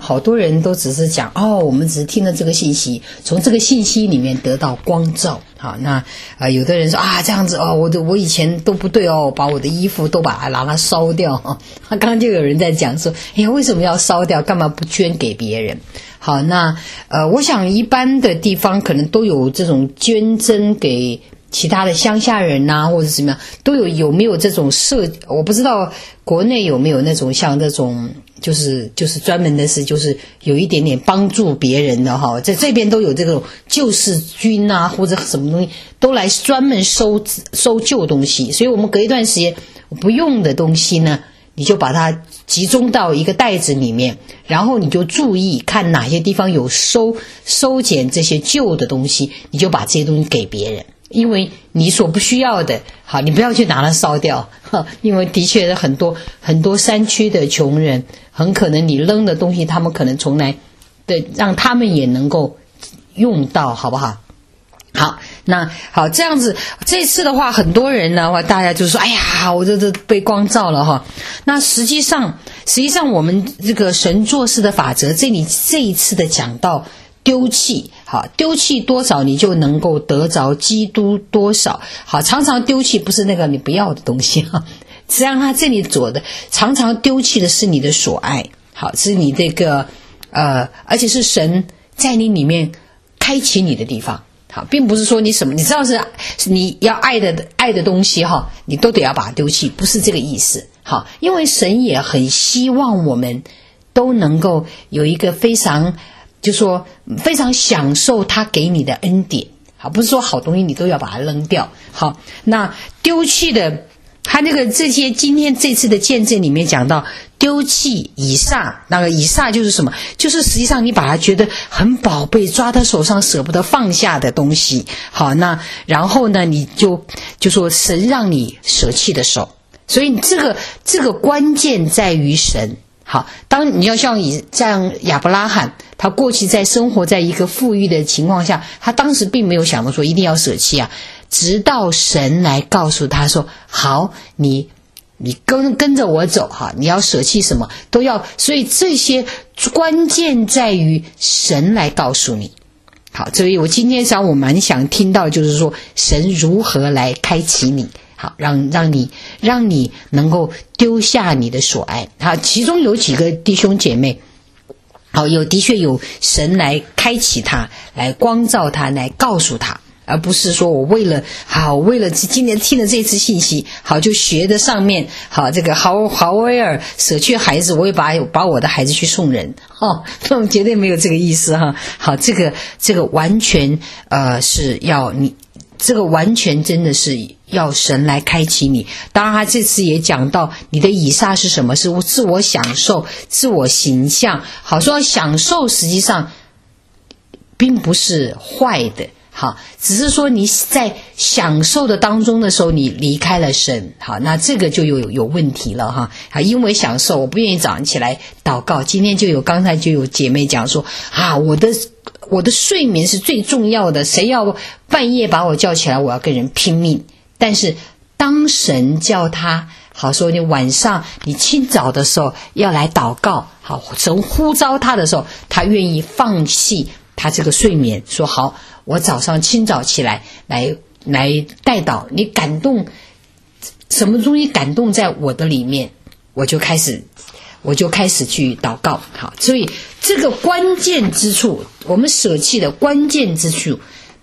好多人都只是讲我们只是听了这个信息，从这个信息里面得到光照。好，那有的人说这样子我以前都不对把我的衣服都把它烧掉刚刚就有人在讲说，为什么要烧掉？干嘛不捐给别人？好，那我想一般的地方可能都有这种捐赠给其他的乡下人或者怎么样，都有没有这种我不知道国内有没有那种像这种就是专门的是就是有一点点帮助别人的在这边都有这种救世军或者什么东西都来专门收旧东西，所以我们隔一段时间不用的东西呢，你就把它集中到一个袋子里面，然后你就注意看哪些地方有收捡这些旧的东西，你就把这些东西给别人，因为你所不需要的，好，你不要去拿它烧掉，因为的确很多山区的穷人，很可能你扔的东西，他们可能从来的让他们也能够用到，好不好？好，那好，这样子，这次的话，很多人的话，大家就说，我这被光照了那实际上，我们这个神做事的法则，这一次的讲到丢弃，好，丢弃多少你就能够得着基督多少。好，常常丢弃不是那个你不要的东西实际上他这里做的常常丢弃的是你的所爱，好，是你这个而且是神在你里面开启你的地方。好，并不是说你什么，你知道是你要爱的东西你都得要把它丢弃，不是这个意思。好，因为神也很希望我们都能够有一个非常享受他给你的恩典。好，不是说好东西你都要把它扔掉。好，那丢弃的他这些今天这次的见证里面讲到丢弃以撒，那个以撒就是什么？就是实际上你把它觉得很宝贝，抓在手上舍不得放下的东西。好，那然后呢，你就说神让你舍弃的手，所以这个关键在于神。好，当你要像亚伯拉罕，他过去在生活在一个富裕的情况下，他当时并没有想到说一定要舍弃直到神来告诉他说，好，你跟着我走你要舍弃什么都要，所以这些关键在于神来告诉你。好，所以我今天我蛮想听到就是说神如何来开启你，好，让你能够丢下你的所爱。好，其中有几个弟兄姐妹，好，的确有神来开启他，来光照他，来告诉他，而不是说我为了今年听了这次信息，好，就学的上面，好，这个豪威尔舍去孩子，我也把我的孩子去送人，我们绝对没有这个意思好，这个完全是要你，这个完全真的是要神来开启你。当然他这次也讲到你的以撒是什么，是自我享受，自我形象。好，说享受实际上并不是坏的，好，只是说你在享受的当中的时候你离开了神，好，那这个就有问题了因为享受我不愿意早上起来祷告。今天刚才就有姐妹讲说我的睡眠是最重要的，谁要半夜把我叫起来我要跟人拼命。但是当神叫他，好，说你晚上你清早的时候要来祷告，好，神呼召他的时候，他愿意放弃他这个睡眠，说好，我早上清早起来来代祷，你感动什么东西感动在我的里面，我就开始去祷告。好，所以这个关键之处，我们舍弃的关键之处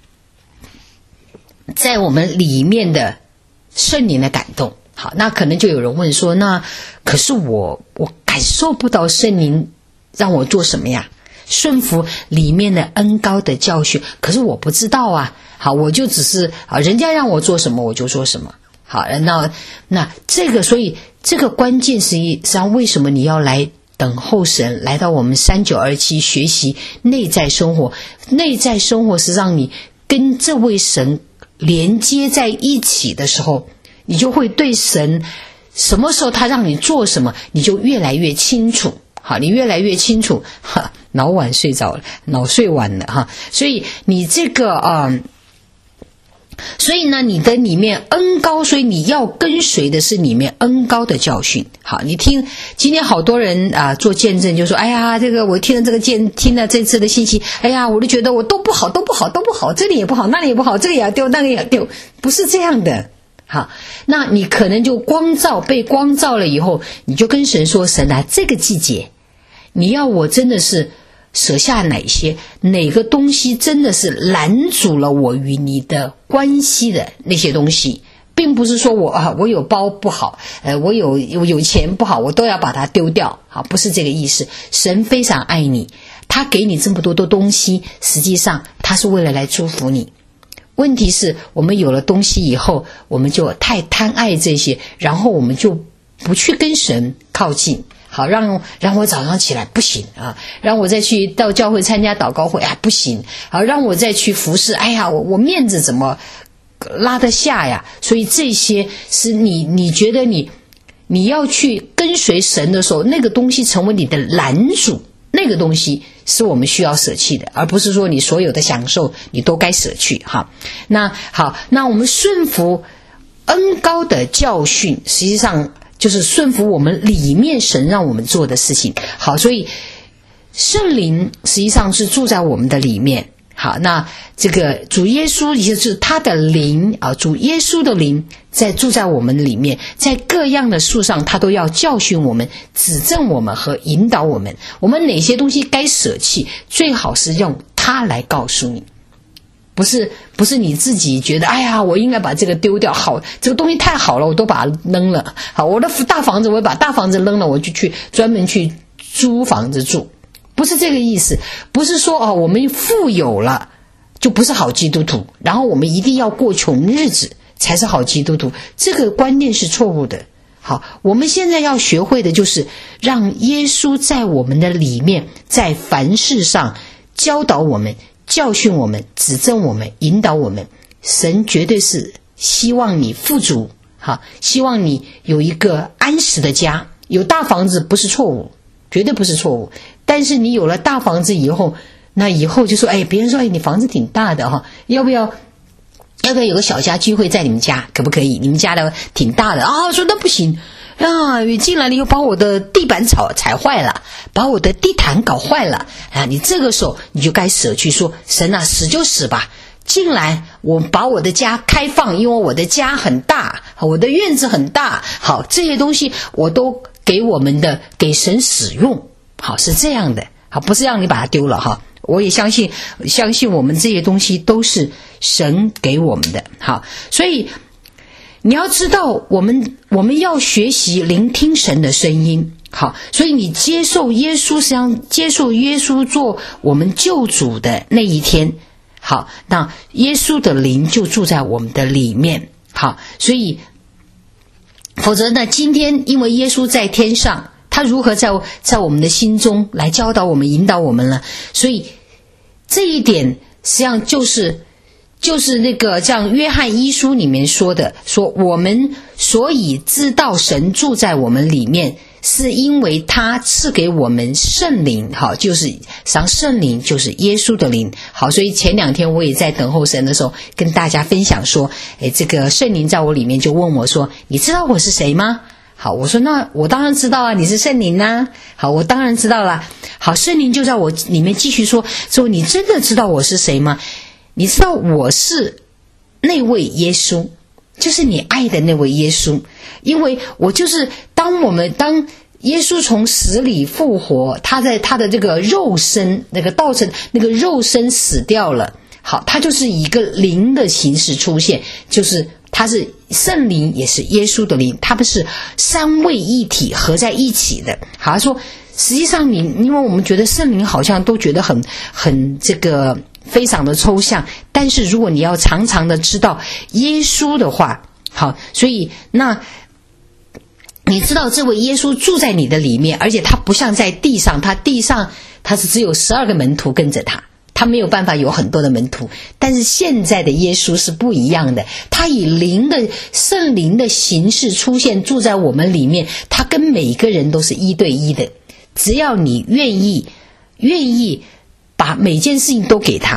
在我们里面的圣灵的感动。好，那可能就有人问说，那可是我感受不到圣灵让我做什么呀？顺服里面的恩膏的教训，可是我不知道好，我就只是人家让我做什么我就做什么。好，那这个，所以这个关键实际上为什么你要来等候神，来到我们3927学习内在生活。内在生活是让你跟这位神连接在一起的时候，你就会对神什么时候他让你做什么你就越来越清楚。好，你越来越清楚，脑睡晚了所以你这个所以呢，你的里面恩膏，所以你要跟随的是里面恩膏的教训。好，你听今天好多人做见证，就说哎呀，这个我听了这次的信息，哎呀，我就觉得我都不好，这里也不好，那里也不好，这个也要丢，那个也要丢，不是这样的。好，那你可能就被光照了以后，你就跟神说，神啊，这个季节你要我真的是舍下哪个东西真的是拦阻了我与你的关系的那些东西，并不是说我有包不好，我有钱不好，我都要把它丢掉。好，不是这个意思。神非常爱你，他给你这么多的东西，实际上他是为了来祝福你。问题是我们有了东西以后，我们就太贪爱这些，然后我们就不去跟神靠近。好，让我早上起来不行啊，让我再去到教会参加祷告会不行，好，让我再去服侍，哎呀，我面子怎么拉得下呀？所以这些是你觉得你要去跟随神的时候，那个东西成为你的拦阻，那个东西是我们需要舍弃的，而不是说你所有的享受你都该舍去。好，那我们顺服恩膏的教训，实际上就是顺服我们里面神让我们做的事情。好，所以圣灵实际上是住在我们的里面。好，那这个主耶稣也就是他的灵主耶稣的灵住在我们里面，在各样的事上他都要教训我们，指正我们和引导我们。我们哪些东西该舍弃，最好是用他来告诉你，不是你自己觉得哎呀我应该把这个丢掉，好，这个东西太好了我都把它扔了。好，我的大房子我把大房子扔了，我就去专门去租房子住，不是这个意思。不是说我们富有了就不是好基督徒，然后我们一定要过穷日子才是好基督徒，这个观念是错误的。好，我们现在要学会的就是让耶稣在我们的里面，在凡事上教导我们，教训我们，指正我们，引导我们。神绝对是希望你富足，希望你有一个安实的家。有大房子不是错误，绝对不是错误，但是你有了大房子以后，那以后就说别人说你房子挺大的要不要有个小家聚会在你们家，可不可以？你们家的挺大的说那不行进来了又把我的地板踩坏了，把我的地毯搞坏了你这个时候你就该舍去，说神啊，死就死吧，进来我把我的家开放，因为我的家很大，我的院子很大，好，这些东西我都给神使用。好，是这样的。好，不是让你把它丢了我也相信我们这些东西都是神给我们的。好，所以你要知道我们要学习聆听神的声音。好，所以你接受耶稣，实际上接受耶稣做我们救主的那一天，好，那耶稣的灵就住在我们的里面。好，所以否则呢，今天因为耶稣在天上，他如何在我们的心中来教导我们，引导我们呢？所以这一点实际上就是那个像约翰一书里面说的，说我们所以知道神住在我们里面，是因为他赐给我们圣灵。好，就是圣灵就是耶稣的灵。好，所以前2天我也在等候神的时候跟大家分享说，这个圣灵在我里面就问我说，你知道我是谁吗？好，我说那我当然知道你是圣灵啊。好，我当然知道了。好，圣灵就在我里面继续说你真的知道我是谁吗？你知道我是那位耶稣，就是你爱的那位耶稣。因为我就是当耶稣从死里复活，他在他的这个肉身那个道成那个肉身死掉了，好，他就是以一个灵的形式出现，就是他是圣灵也是耶稣的灵，他们是三位一体合在一起的。好，他说实际上因为我们觉得圣灵好像都觉得很这个非常的抽象，但是如果你要常常的知道耶稣的话，好，所以那你知道这位耶稣住在你的里面，而且他不像在地上，他是只有12个门徒跟着他没有办法有很多的门徒。但是现在的耶稣是不一样的，他以圣灵的形式出现，住在我们里面，他跟每一个人都是1对1的。只要你愿意把每件事情都给他，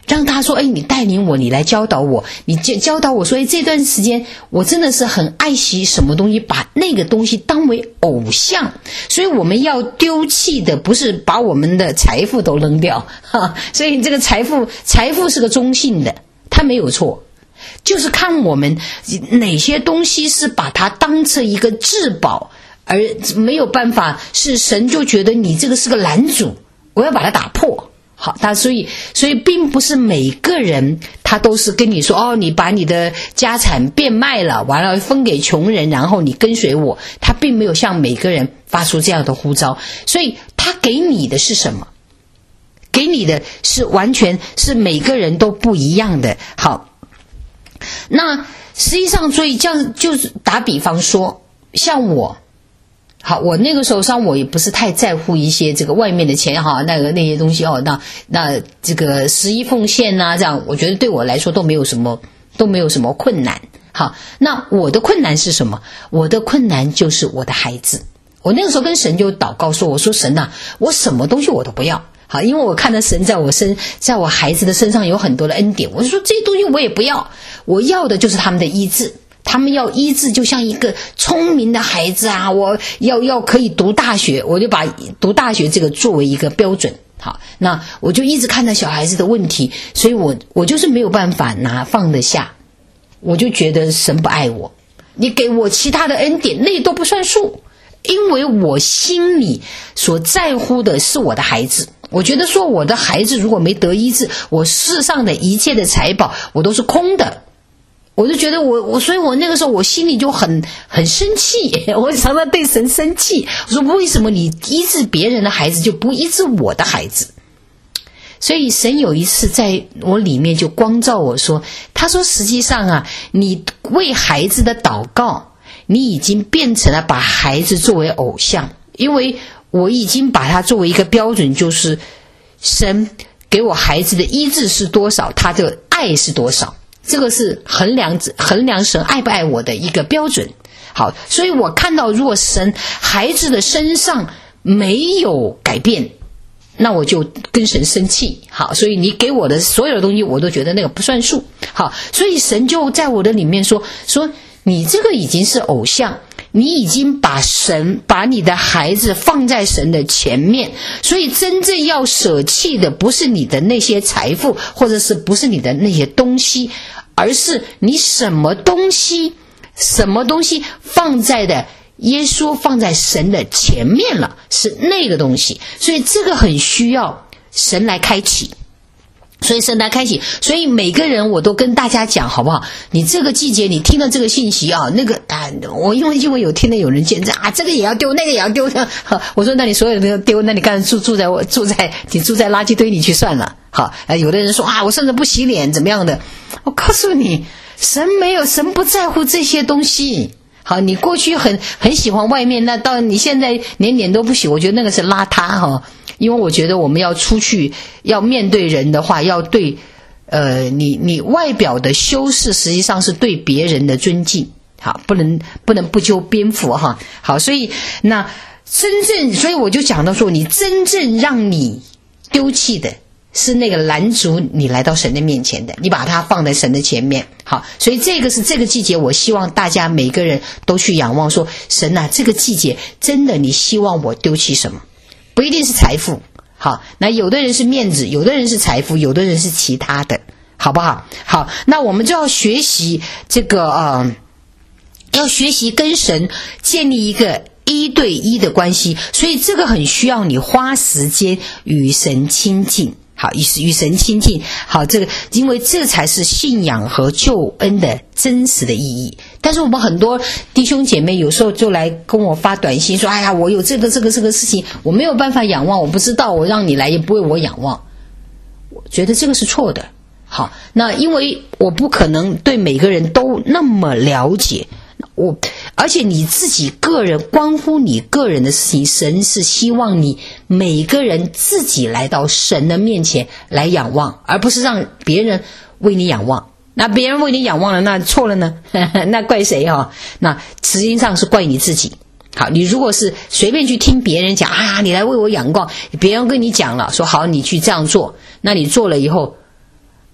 让他说，你带领我，你来教导我，你教导我说，这段时间我真的是很爱惜什么东西，把那个东西当为偶像。所以我们要丢弃的不是把我们的财富都扔掉，所以这个财富是个中性的，它没有错，就是看我们哪些东西是把它当成一个至宝，而没有办法，是神就觉得你这个是个拦阻，我要把它打破。好，所以并不是每个人他都是跟你说，你把你的家产变卖了，完了分给穷人，然后你跟随我，他并没有向每个人发出这样的呼召。所以他给你的是什么？给你的是完全是每个人都不一样的。好，那实际上所以这样，就是打比方说，像好，我那个时候上我也不是太在乎一些这个外面的钱那些东西那这个11奉献这样，我觉得对我来说都没有什么困难。好，那我的困难是什么？我的困难就是我的孩子。我那个时候跟神就祷告说，我说神我什么东西我都不要。好，因为我看到神在我孩子的身上有很多的恩典，我就说这些东西我也不要，我要的就是他们的医治。他们要医治，就像一个聪明的孩子我要可以读大学，我就把读大学这个作为一个标准。好，那我就一直看到小孩子的问题，所以我就是没有办法放得下，我就觉得神不爱我，你给我其他的恩典那都不算数，因为我心里所在乎的是我的孩子。我觉得说我的孩子如果没得医治，我世上的一切的财宝我都是空的。我就觉得所以我那个时候我心里就很生气，我常常对神生气，我说为什么你医治别人的孩子就不医治我的孩子？所以神有一次在我里面就光照我说，他说实际上你为孩子的祷告，你已经变成了把孩子作为偶像，因为我已经把它作为一个标准，就是神给我孩子的医治是多少，他的爱是多少，这个是衡量神爱不爱我的一个标准。好，所以我看到如果孩子的身上没有改变，那我就跟神生气。好，所以你给我的所有的东西我都觉得那个不算数。好，所以神就在我的里面说你这个已经是偶像，你已经把你的孩子放在神的前面，所以真正要舍弃的不是你的那些财富，或者是不是你的那些东西，而是你什么东西放在耶稣放在神的前面了，是那个东西。所以这个很需要神来开启，所以每个人我都跟大家讲好不好，你这个季节你听了这个信息我因为有听到有人见证这个也要丢那个也要丢我说那你所有的都丢，那你干脆住在垃圾堆里去算了。好，有的人说我甚至不洗脸怎么样的，我告诉你神不在乎这些东西。好，你过去很喜欢外面，那到你现在连脸都不洗，我觉得那个是邋遢因为我觉得我们要出去要面对人的话，要对你外表的修饰实际上是对别人的尊敬。好，不能不修边幅好，所以所以我就讲到说，你真正让你丢弃的是那个拦阻你来到神的面前的，你把它放在神的前面。好，所以这个是这个季节我希望大家每个人都去仰望说，神这个季节真的你希望我丢弃什么？不一定是财富。好，那有的人是面子，有的人是财富，有的人是其他的，好不好？好，那我们就要学习这个要学习跟神建立一个1对1的关系，所以这个很需要你花时间与神亲近。好，与神亲近。好，因为这才是信仰和救恩的真实的意义。但是我们很多弟兄姐妹有时候就来跟我发短信说，我有这个事情，我没有办法仰望，我不知道，我让你来也不为我仰望。我觉得这个是错的。好，那因为我不可能对每个人都那么了解，而且你自己个人关乎你个人的事情，神是希望你每个人自己来到神的面前来仰望，而不是让别人为你仰望。那别人为你仰望了，那错了呢那怪谁那实际上是怪你自己。好，你如果是随便去听别人讲你来为我仰望，别人跟你讲了说好你去这样做，那你做了以后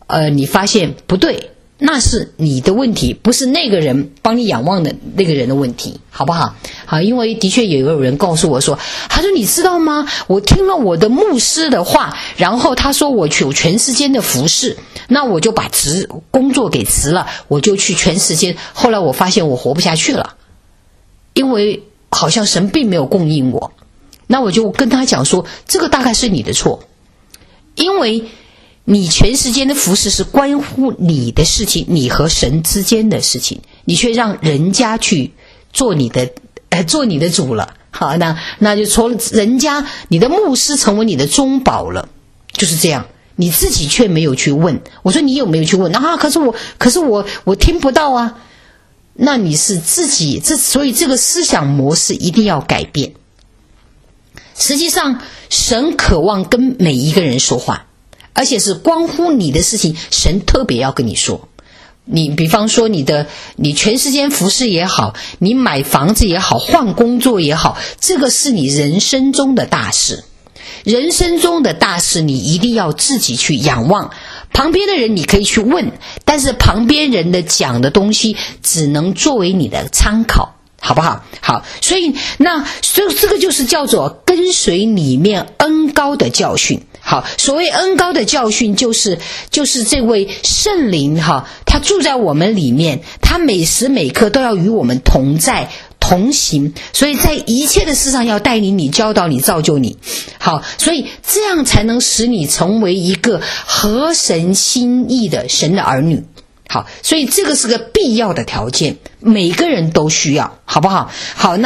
你发现不对，那是你的问题，不是那个人帮你仰望的那个人的问题，好不好？好，因为的确也有人告诉我说，他说你知道吗？我听了我的牧师的话，然后他说我去全时间的服侍，那我就把工作给辞了，我就去全时间。后来我发现我活不下去了，因为好像神并没有供应我。那我就跟他讲说，这个大概是你的错，因为你全时间的服侍是关乎你的事情，你和神之间的事情，你却让人家去做你的主了。好，那就从人家你的牧师成为你的中保了，就是这样。你自己却没有去问。我说你有没有去问啊？可是我听不到啊。那你是自己所以这个思想模式一定要改变。实际上，神渴望跟每一个人说话，而且是关乎你的事情，神特别要跟你说。你比方说你全时间服侍也好，你买房子也好，换工作也好，这个是你人生中的大事。人生中的大事你一定要自己去仰望，旁边的人你可以去问，但是旁边人的讲的东西只能作为你的参考，好不好？好，所以这个就是叫做跟随里面恩膏的教训。好，所谓恩膏的教训就是这位圣灵他住在我们里面，他每时每刻都要与我们同在同行，所以在一切的事上要带领你、教导你、造就你。好，所以这样才能使你成为一个合神心意的神的儿女。好，所以这个是个必要的条件，每个人都需要，好不好？好，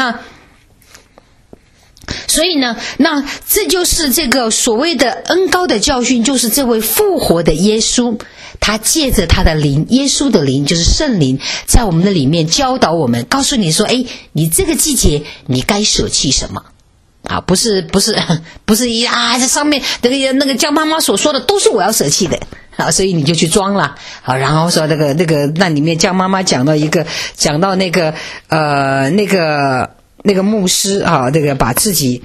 所以呢，那这就是这个所谓的恩膏的教训，就是这位复活的耶稣，他借着他的灵，耶稣的灵就是圣灵，在我们的里面教导我们，告诉你说，你这个季节你该舍弃什么啊？不是这上面那个江妈妈所说的都是我要舍弃的。好，所以你就去装了。好，然后说那里面江妈妈讲到那个牧师把自己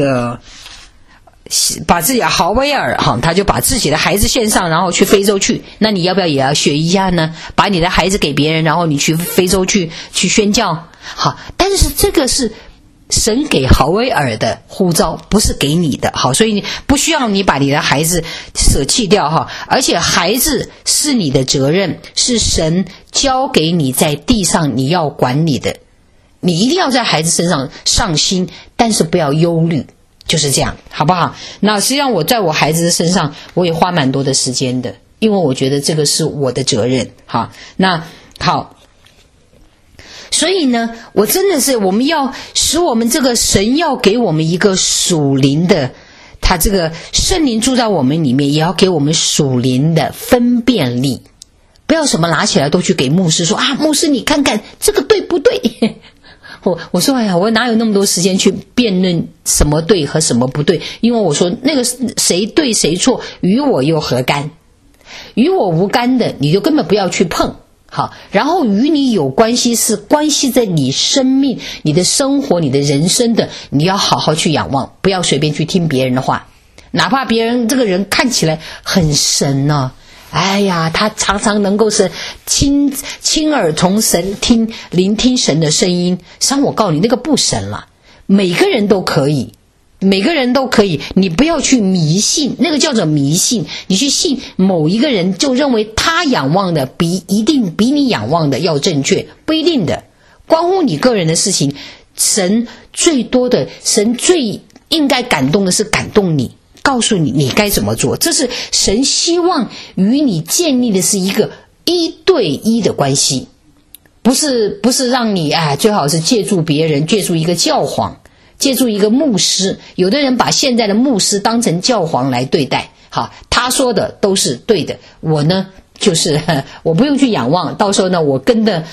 豪威尔他就把自己的孩子献上，然后去非洲去。那你要不要也要学一下呢？把你的孩子给别人，然后你去非洲去宣教。好，但是这个是神给豪威尔的呼召，不是给你的。好，所以不需要你把你的孩子舍弃掉而且孩子是你的责任，是神交给你在地上你要管理的，你一定要在孩子身上上心，但是不要忧虑，就是这样，好不好？那实际上我在我孩子的身上我也花蛮多的时间的，因为我觉得这个是我的责任。好，那好，所以呢，我真的是我们要使我们这个神要给我们一个属灵的，他这个圣灵住在我们里面，也要给我们属灵的分辨力。不要什么拿起来都去给牧师说牧师你看看这个对不对？我说我哪有那么多时间去辩论什么对和什么不对？因为我说那个谁对谁错与我又何干？与我无干的你就根本不要去碰。好，然后与你有关系是关系在你生命、你的生活、你的人生的，你要好好去仰望，不要随便去听别人的话，哪怕别人这个人看起来很神他常常能够是亲耳从神聆听神的声音。像我告诉你，那个不神了，每个人都可以，你不要去迷信，那个叫做迷信。你去信某一个人，就认为他仰望的一定比你仰望的要正确，不一定的，关乎你个人的事情。神最应该感动的是感动你，告诉你该怎么做，这是神希望与你建立的是一个1对1的关系，不是让你最好是借助别人，借助一个教皇，借助一个牧师。有的人把现在的牧师当成教皇来对待，好，他说的都是对的，我呢就是我不用去仰望，到时候呢我跟着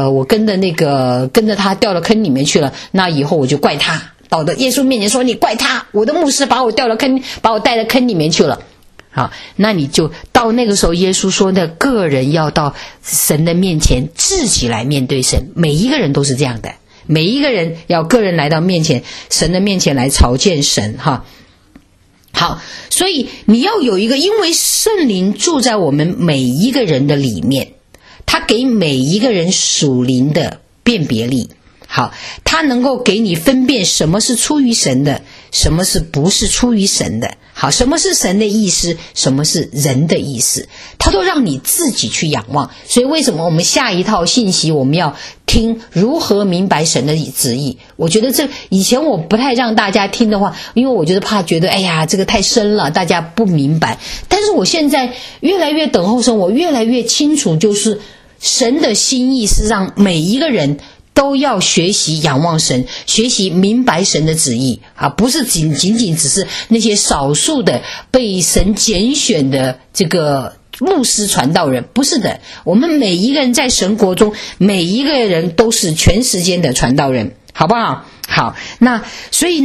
他掉了坑里面去了，那以后我就怪他，到的耶稣面前说你怪他，我的牧师把我带到坑里面去了。好，那你就到那个时候，耶稣说的个人要到神的面前自己来面对神，每一个人都是这样的，每一个人要个人来到神的面前来朝见神好，所以你要有一个，因为圣灵住在我们每一个人的里面，他给每一个人属灵的辨别力。好，他能够给你分辨什么是出于神的，什么是不是出于神的。好，什么是神的意思，什么是人的意思，他都让你自己去仰望。所以为什么我们下一套信息我们要听如何明白神的旨意？我觉得这以前我不太让大家听的话，因为我觉得怕觉得哎呀这个太深了，大家不明白。但是我现在越来越等候神，我越来越清楚，就是神的心意是让每一个人都要学习仰望神，学习明白神的旨意啊，不是仅仅只是那些少数的被神拣选的这个牧师传道人，不是的，我们每一个人在神国中，每一个人都是全时间的传道人，好不好？好，那所以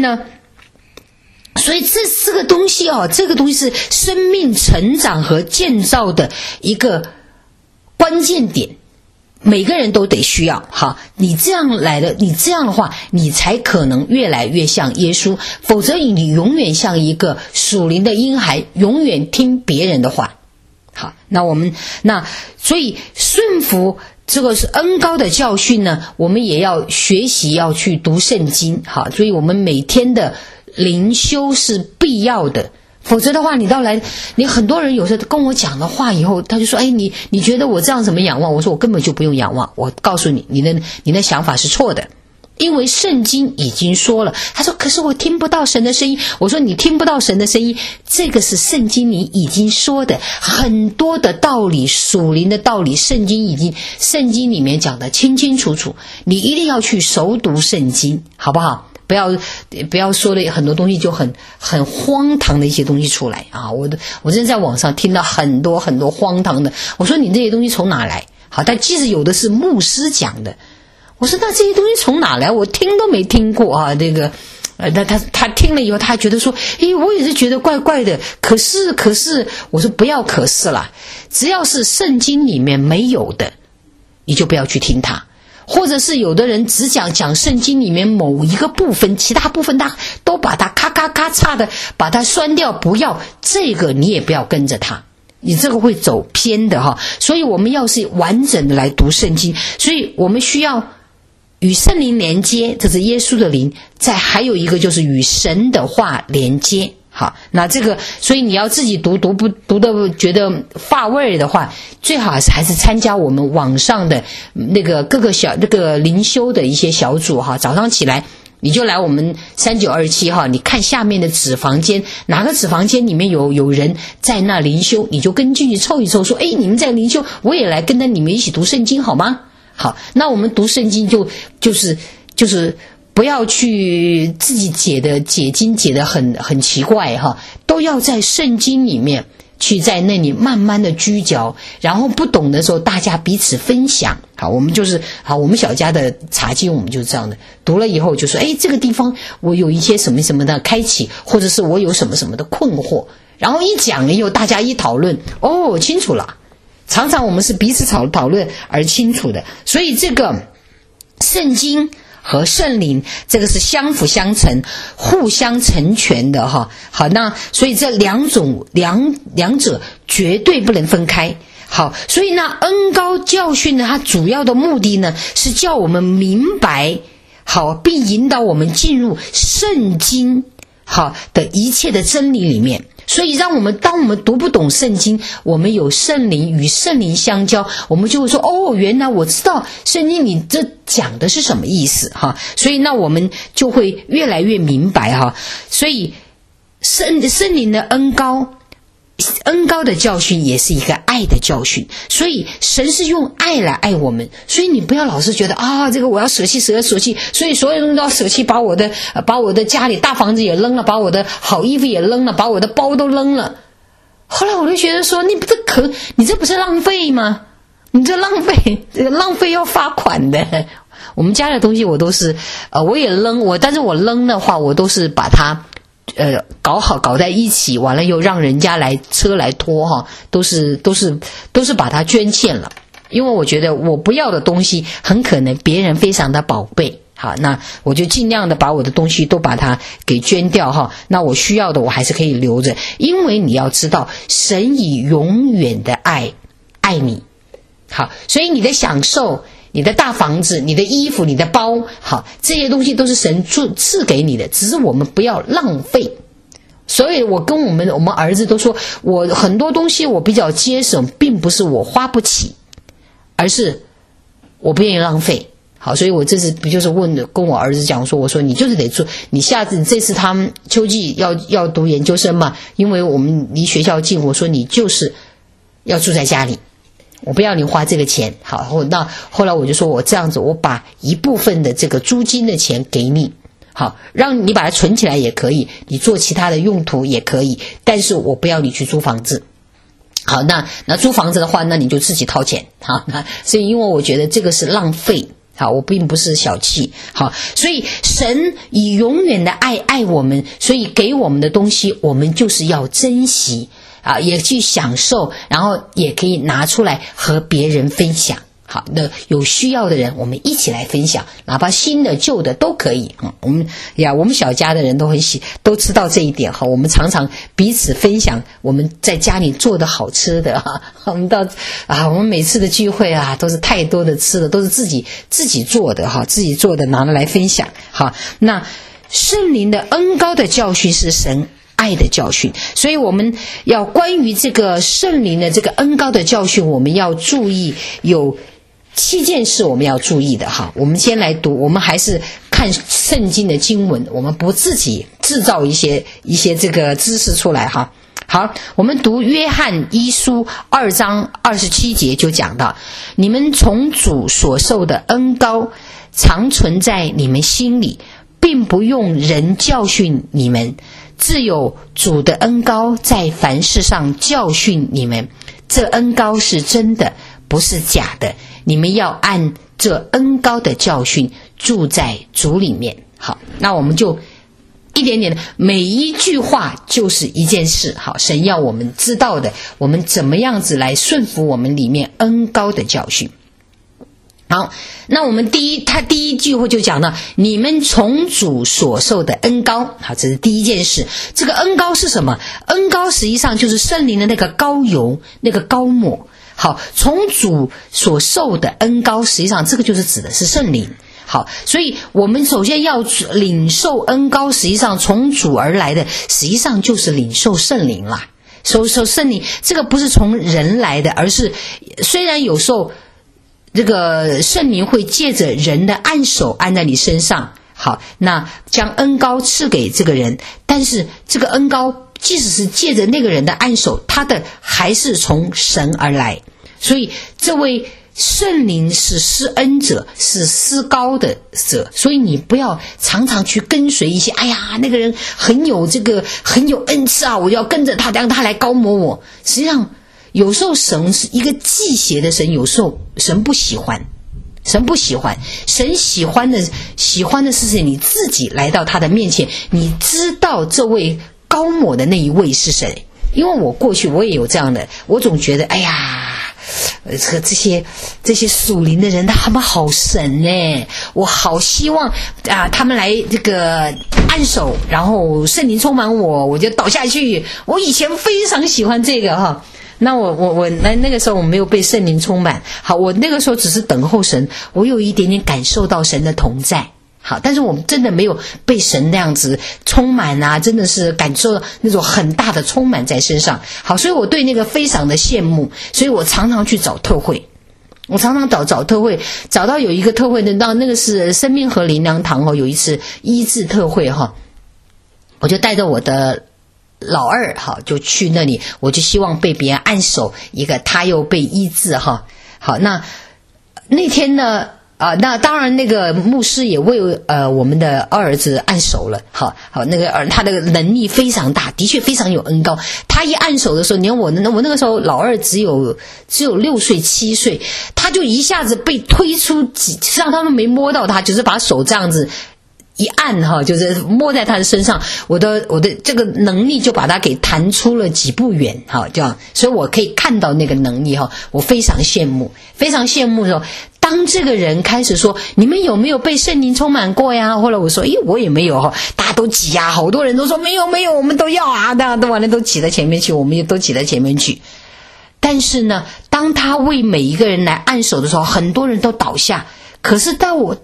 这个东西哦，这个东西是生命成长和建造的一个关键点。每个人都得需要，好，你这样来的，你这样的话，你才可能越来越像耶稣，否则你永远像一个属灵的婴孩，永远听别人的话。好，所以顺服这个是恩膏的教训呢，我们也要学习要去读圣经。好，所以我们每天的灵修是必要的。否则的话，你很多人有时候跟我讲的话以后，他就说，哎，你觉得我这样怎么仰望？我说我根本就不用仰望。我告诉你，你的想法是错的，因为圣经已经说了。他说，可是我听不到神的声音。我说你听不到神的声音，这个是圣经里已经说的很多的道理，属灵的道理，圣经里面讲的清清楚楚。你一定要去熟读圣经，好不好？不要说的很多东西就很荒唐的一些东西出来啊！我真的在网上听到很多很多荒唐的，我说你这些东西从哪来？好，但即使有的是牧师讲的，我说那这些东西从哪来？我听都没听过啊！这个，他听了以后，他觉得说，诶，我也是觉得怪怪的。可是，我说不要可是啦，只要是圣经里面没有的，你就不要去听它。或者是有的人只讲圣经里面某一个部分，其他部分他都把它咔咔咔嚓的把它删掉，不要这个你也不要跟着他，你这个会走偏的哈。所以我们要是完整的来读圣经，所以我们需要与圣灵连接，这是耶稣的灵，再还有一个就是与神的话连接。好，那这个，所以你要自己读的觉得乏味的话，最好还是参加我们网上的那个各个灵修的一些小组哈。早上起来你就来我们3927哈，你看下面的子房间，哪个子房间里面有人在那灵修，你就跟进去凑一凑，说，哎，你们在灵修，我也来跟着你们一起读圣经好吗？好，那我们读圣经就是不要去自己解经解得很奇怪哈，都要在圣经里面去在那里慢慢的聚焦，然后不懂的时候大家彼此分享。好，我们小家的查经我们就是这样的，读了以后就说，哎，这个地方我有一些什么什么的开启，或者是我有什么什么的困惑，然后一讲了以后大家一讨论，哦，清楚了。常常我们是彼此讨论而清楚的，所以这个圣经和圣灵这个是相辅相成，互相成全的哈。好，那所以这两者绝对不能分开。好，所以那恩膏教训呢，它主要的目的呢是叫我们明白好，并引导我们进入圣经好的一切的真理里面。所以当我们读不懂圣经，我们有圣灵与圣灵相交，我们就会说，哦，原来我知道圣经里这讲的是什么意思哈。所以那我们就会越来越明白哈。所以圣灵的恩膏的教训也是一个爱的教训，所以神是用爱来爱我们。所以你不要老是觉得啊，这个我要舍弃，所以所有人都要舍弃，把我的家里大房子也扔了，把我的好衣服也扔了，把我的包都扔了。后来我就觉得说，你这不是浪费吗？你这浪费要罚款的。我们家的东西我都是我也扔，但是我扔的话我都是把它搞在一起，完了又让人家车来拖哈，都是把它捐献了。因为我觉得我不要的东西很可能别人非常的宝贝好，那我就尽量的把我的东西都把它给捐掉哈。那我需要的我还是可以留着，因为你要知道，神以永远的爱你。好，所以你的享受、你的大房子、你的衣服、你的包，好，这些东西都是神赐给你的，只是我们不要浪费。所以我跟我们儿子都说，我很多东西我比较节省，并不是我花不起，而是我不愿意浪费。好，所以我这次不就是跟我儿子讲说，我说你就是得做，你这次他们秋季要读研究生嘛，因为我们离学校近，我说你就是要住在家里，我不要你花这个钱。好，那后来我就说我这样子，我把一部分的这个租金的钱给你，好，让你把它存起来也可以，你做其他的用途也可以，但是我不要你去租房子。好，那租房子的话，那你就自己掏钱。好，所以因为我觉得这个是浪费。好，我并不是小气。好，所以神以永远的爱我们，所以给我们的东西我们就是要珍惜啊，也去享受，然后也可以拿出来和别人分享。好，那有需要的人我们一起来分享，哪怕新的旧的都可以。我们小家的人都知道这一点哈。我们常常彼此分享我们在家里做的好吃的哈。我们每次的聚会啊，都是太多的吃的，都是自己做的哈，自己做的拿来分享。好，那圣灵的恩膏的教训是神爱的教训，所以我们要关于这个圣灵的这个恩膏的教训，我们要注意有7件事我们要注意的哈。我们先来读，我们还是看圣经的经文，我们不自己制造一些这个知识出来哈。好，我们读约翰一书2章27节就讲到，你们从主所受的恩膏常存在你们心里，并不用人教训你们，自有主的恩膏在凡事上教训你们，这恩膏是真的，不是假的，你们要按这恩膏的教训住在主里面。好，那我们就一点点的，每一句话就是一件事。好，神要我们知道的，我们怎么样子来顺服我们里面恩膏的教训。好，那我们他第一句话就讲到，你们从主所受的恩膏。好，这是第一件事。这个恩膏是什么？恩膏实际上就是圣灵的那个膏油，那个膏抹。好，从主所受的恩膏，实际上这个就是指的是圣灵。好，所以我们首先要领受恩膏，实际上从主而来的，实际上就是领受圣灵啦。受圣灵，这个不是从人来的，而是虽然有时候这个圣灵会借着人的按手按在你身上，好，那将恩膏赐给这个人，但是这个恩膏即使是借着那个人的按手，他的还是从神而来。所以这位圣灵是施恩者，是施膏的者，所以你不要常常去跟随一些，哎呀，那个人很有恩赐啊，我要跟着他，让他来膏抹我。实际上有时候神是一个忌邪的神，有时候神不喜欢，神喜欢的是你自己来到他的面前，你知道这位膏抹的那一位是谁。因为我过去我也有这样的，我总觉得哎呀，这些属灵的人他们好神呢，我好希望啊他们来这个按手，然后圣灵充满我就倒下去。我以前非常喜欢这个哈。那我那个时候我没有被圣灵充满，好，我那个时候只是等候神，我有一点点感受到神的同在，好，但是我们真的没有被神那样子充满啊，真的是感受到那种很大的充满在身上。好，所以我对那个非常的羡慕，所以我常常去找特会，我常常找特会，找到有一个特会的，那个是生命河灵粮堂有一次医治特会我就带着我的老二就去那里，我就希望被别人按手一个，他又被医治好，那天呢那当然那个牧师也为我们的二儿子按手了。好，那个他的能力非常大，的确非常有恩膏。他一按手的时候，你看我那个时候老二只有6岁7岁，他就一下子被推出实际上他们没摸到他，就是把手这样子一按就是摸在他的身上，我的这个能力就把他给弹出了几步远这样，所以我可以看到那个能力我非常羡慕的时候， 当这个人开始说你们有没有被圣灵充满过呀？后来我说我也没有，大家都挤啊，好多人都说没有，我们都要啊，大家都完了都挤到前面去，我们也都挤到前面去。但是呢，当他为每一个人来按手的时候，很多人都倒下。可是在我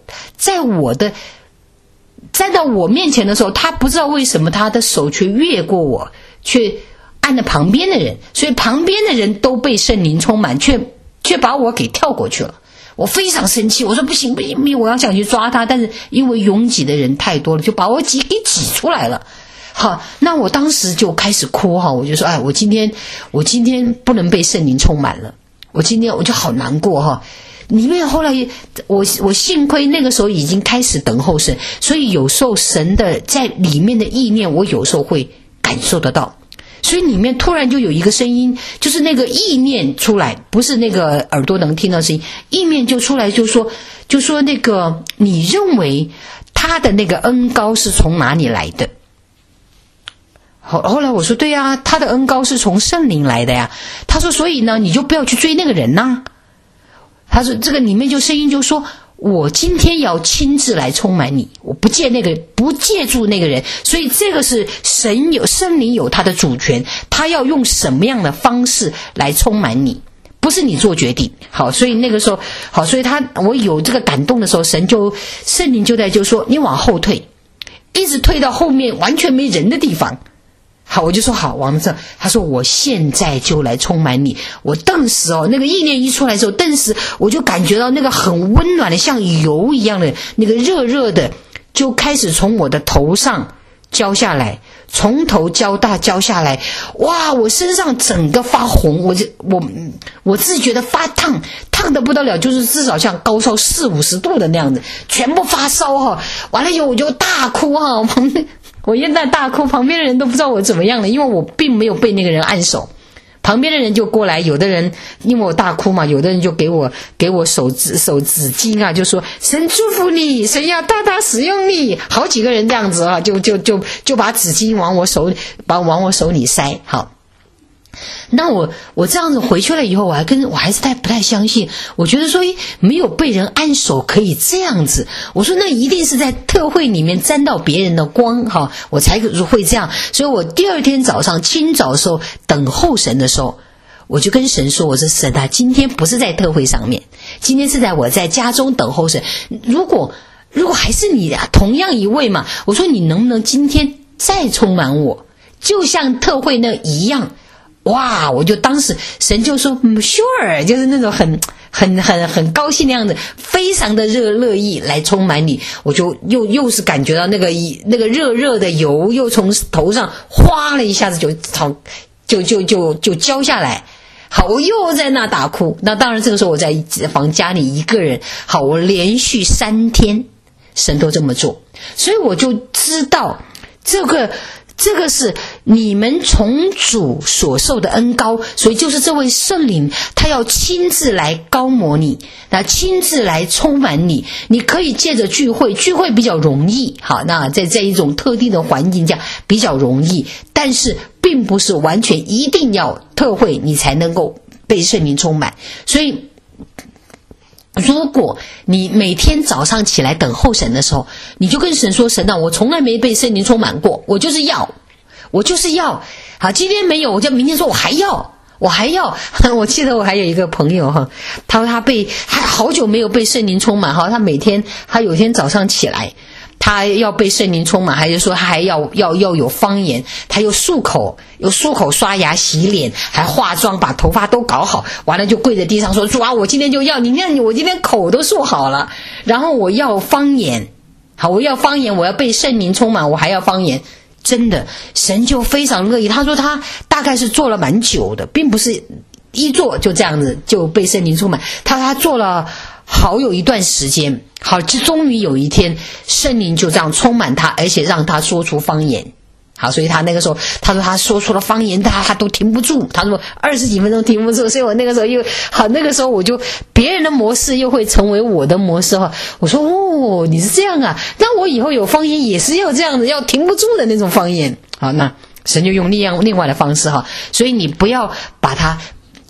站到我面前的时候，他不知道为什么他的手却越过我，却按了旁边的人，所以旁边的人都被圣灵充满，却把我给跳过去了。我非常生气，我说不行，我要想去抓他，但是因为拥挤的人太多了，就把我给挤出来了。好，那我当时就开始哭哈，我就说我今天不能被圣灵充满了，我就好难过哈。里面后来我幸亏那个时候已经开始等候神，所以有时候神的在里面的意念我有时候会感受得到。所以里面突然就有一个声音，就是那个意念出来，不是那个耳朵能听到声音，意念就出来，就说那个你认为他的那个恩膏是从哪里来的？后来我说对啊，他的恩膏是从圣灵来的呀。他说所以呢你就不要去追那个人呐。他说这个里面就声音就说我今天要亲自来充满你，我不借助那个人，所以这个是圣灵有他的主权，他要用什么样的方式来充满你，不是你做决定。好，所以那个时候好，所以我有这个感动的时候，圣灵就说你往后退，一直退到后面完全没人的地方。好，我就说好，往这。他说我现在就来充满你。我顿时那个意念一出来的时候，顿时我就感觉到那个很温暖的像油一样的那个热热的就开始从我的头上浇下来，从头浇下来。哇，我身上整个发红，我自己觉得发烫得不得了，就是至少像高烧40-50度的那样子，全部发烧哈。完了以后我就大哭哈，我一旦大哭，旁边的人都不知道我怎么样了，因为我并没有被那个人按手。旁边的人就过来，有的人因为我大哭嘛，有的人就给我手纸巾啊，就说神祝福你，神要大大使用你。好几个人这样子啊，就把纸巾往我手里塞。好，那我这样子回去了以后，我还是不太相信，我觉得说没有被人按手可以这样子，我说那一定是在特会里面沾到别人的光哈，我才会这样。所以我第二天早上清早的时候等候神的时候，我就跟神说，我说神啊，今天不是在特会上面，今天是我在家中等候神。如果还是你同样一位嘛，我说你能不能今天再充满我，就像特会那一样。哇！我就当时神就说sure， 就是那种很高兴的样子，非常的乐意来充满你。我就又是感觉到那个热热的油又从头上哗了一下子就浇下来。好，我又在那打哭。那当然这个时候我在房家里一个人。好，我连续3天神都这么做，所以我就知道这个是你们从主所受的恩膏，所以就是这位圣灵他要亲自来膏抹你，那亲自来充满你。你可以借着聚会比较容易，好，那在一种特定的环境下比较容易，但是并不是完全一定要特会你才能够被圣灵充满。所以如果你每天早上起来等候神的时候，你就跟神说，神啊，我从来没被圣灵充满过，我就是要。好，今天没有，我就明天说我还要。我记得我还有一个朋友哈，他说他还好久没有被圣灵充满哈，他有一天早上起来，他要被圣灵充满，还是说他还要有方言，他又漱口刷牙洗脸，还化妆，把头发都搞好，完了就跪在地上说，主啊，我今天就要你看我今天口都漱好了，然后我要方言。好，我要方言，我要被圣灵充满，我还要方言。真的，神就非常乐意。他说他大概是做了蛮久的，并不是一做就这样子就被圣灵充满。他做了好有一段时间，好，终于有一天圣灵就这样充满他，而且让他说出方言。好，所以他那个时候他说他说出了方言，他都停不住，他说20几分钟停不住。所以我那个时候那个时候我就别人的模式又会成为我的模式哈。我说你是这样啊，那我以后有方言也是要这样子，要停不住的那种方言。好，那神就用另外的方式哈，所以你不要把它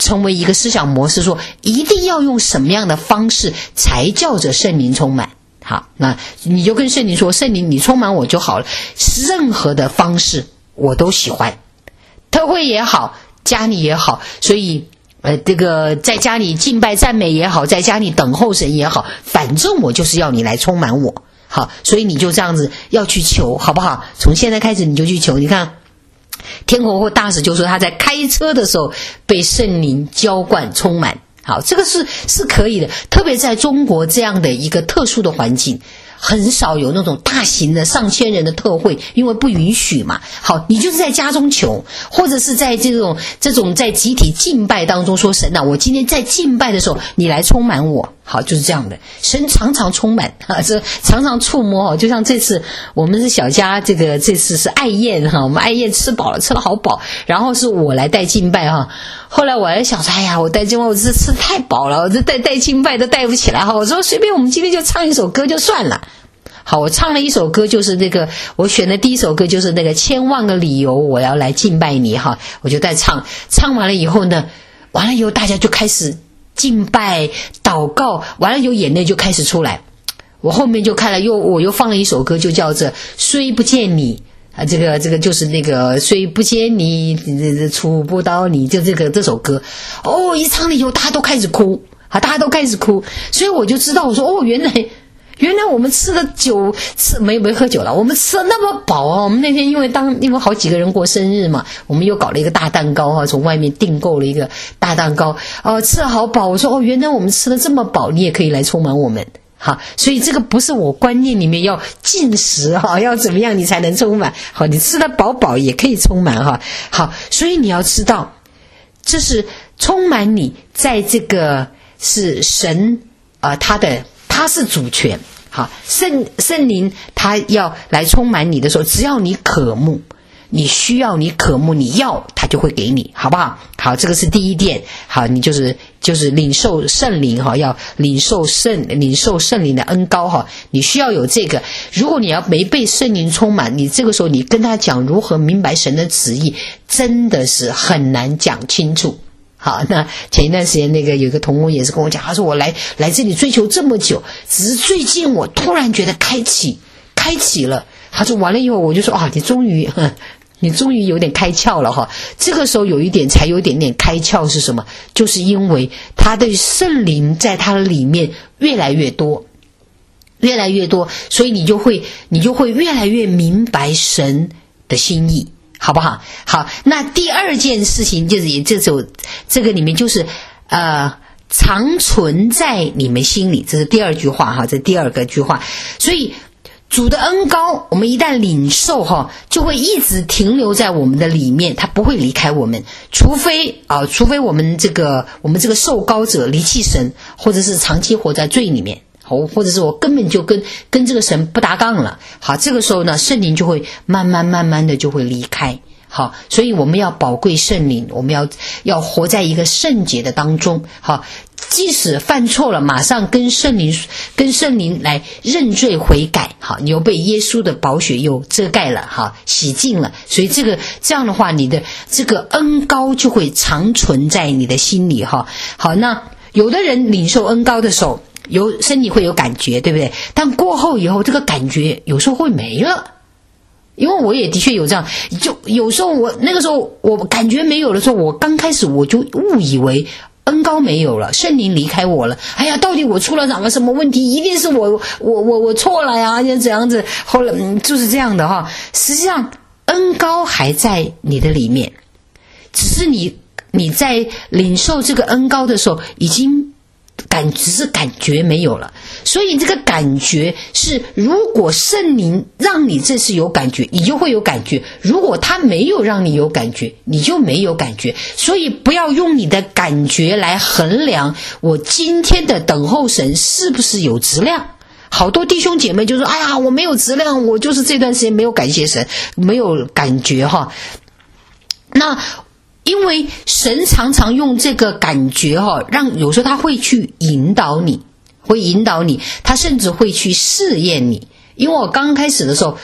成为一个思想模式，说一定要用什么样的方式才叫着圣灵充满。好，那你就跟圣灵说，圣灵你充满我就好了，任何的方式我都喜欢，特会也好，家里也好，所以这个在家里敬拜赞美也好，在家里等候神也好，反正我就是要你来充满我。好，所以你就这样子要去求，好不好？从现在开始你就去求。你看天国或大使就说他在开车的时候被圣灵浇灌充满。好，这个是可以的，特别在中国这样的一个特殊的环境，很少有那种大型的上千人的特会，因为不允许嘛。好，你就是在家中求，或者是在这种在集体敬拜当中说，神啊，我今天在敬拜的时候你来充满我。好，就是这样的，神常常充满这常常触摸。就像这次我们是小家，这次是爱宴我们爱宴吃饱了，吃了好饱，然后是我来带敬拜后来我还想说，哎呀，我带敬拜我这吃得太饱了，我这带敬拜都带不起来我说随便我们今天就唱一首歌就算了。好，我唱了一首歌，就是我选的第一首歌就是那个千万个理由我要来敬拜你我就在唱完了以后呢，完了以后大家就开始敬拜祷告，完了以后眼泪就开始出来。我后面就看了我又放了一首歌，就叫做虽不见你这个就是那个虽不见你触不到你，就这首歌一唱了以后大家都开始哭大家都开始哭。所以我就知道，我说原来我们吃的酒没喝酒了，我们吃的那么饱我们那天因为好几个人过生日嘛，我们又搞了一个大蛋糕从外面订购了一个大蛋糕吃得好饱。我说原来我们吃的这么饱，你也可以来充满我们。好，所以这个不是我观念里面要进食要怎么样你才能充满。好，你吃得饱也可以充满好，所以你要知道，这是充满你，在这个是神他是主权。好，圣灵他要来充满你的时候，只要你渴慕，你需要，你渴慕，你要，他就会给你，好不好？好，这个是第一点。好，你就是领受圣灵要领受圣灵的恩膏你需要有这个。如果你要没被圣灵充满，你这个时候你跟他讲如何明白神的旨意，真的是很难讲清楚。好，那前一段时间有一个同工也是跟我讲，他说我来这里追求这么久，只是最近我突然觉得开启了。他说完了以后我就说你终于有点开窍了这个时候才有一点点开窍是什么？就是因为他的圣灵在他的里面越来越多，所以你就会越来越明白神的心意，好不好？好，那第二件事情就是这个里面就是常存在你们心里，这是第二句话这是第二个句话。所以主的恩膏我们一旦领受就会一直停留在我们的里面，它不会离开我们，除非我们这个受膏者离弃神，或者是长期活在罪里面，或者是我根本就跟这个神不搭杠了。好，这个时候呢，圣灵就会慢慢的就会离开。好，所以我们要宝贵圣灵，我们要活在一个圣洁的当中。好，即使犯错了，马上跟圣灵来认罪悔改。好，你又被耶稣的宝血又遮盖了，好，洗净了。所以这样的话，你的这个恩膏就会长存在你的心里。好，那有的人领受恩膏的时候，身体会有感觉，对不对？但过后以后，这个感觉有时候会没了。因为我也的确有这样，就有时候那个时候我感觉没有的时候，我刚开始我就误以为恩膏没有了，圣灵离开我了。哎呀，到底我出了哪个什么问题？一定是我错了呀，怎样子？后来就是这样的实际上恩膏还在你的里面，只是你在领受这个恩膏的时候，只是感觉没有了。所以这个感觉是，如果圣灵让你这次有感觉，你就会有感觉；如果他没有让你有感觉，你就没有感觉。所以不要用你的感觉来衡量我今天的等候神是不是有质量。好多弟兄姐妹就说，哎呀，我没有质量，我就是这段时间没有感谢神，没有感觉那因为神常常用这个感觉让有时候他会去引导你，他甚至会去试验你。因为我刚开始的时候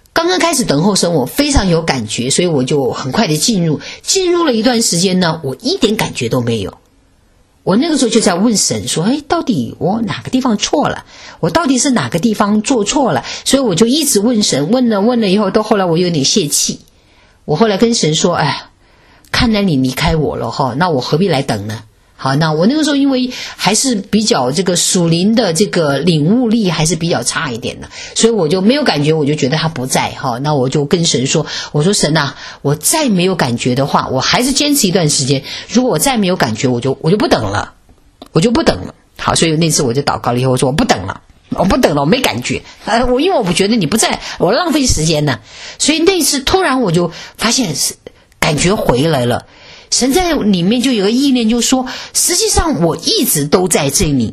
刚刚开始等候神，我非常有感觉，所以我就很快的进入了一段时间呢，我一点感觉都没有。我那个时候就在问神说，到底我哪个地方错了？我到底是哪个地方做错了？所以我就一直问神，问了以后，到后来我有点泄气。我后来跟神说，看来你离开我了哈，那我何必来等呢？好，那我那个时候因为还是比较这个属灵的这个领悟力还是比较差一点的，所以我就没有感觉，我就觉得他不在哈。那我就跟神说，我说神啊，我再没有感觉的话，我还是坚持一段时间。如果我再没有感觉，我就不等了，我就不等了。好，所以那次我就祷告了以后，我说我不等了，我没感觉。因为我不觉得你不在，我浪费时间呢。所以那次突然我就发现感觉回来了。神在里面就有个意念，就说实际上我一直都在这里，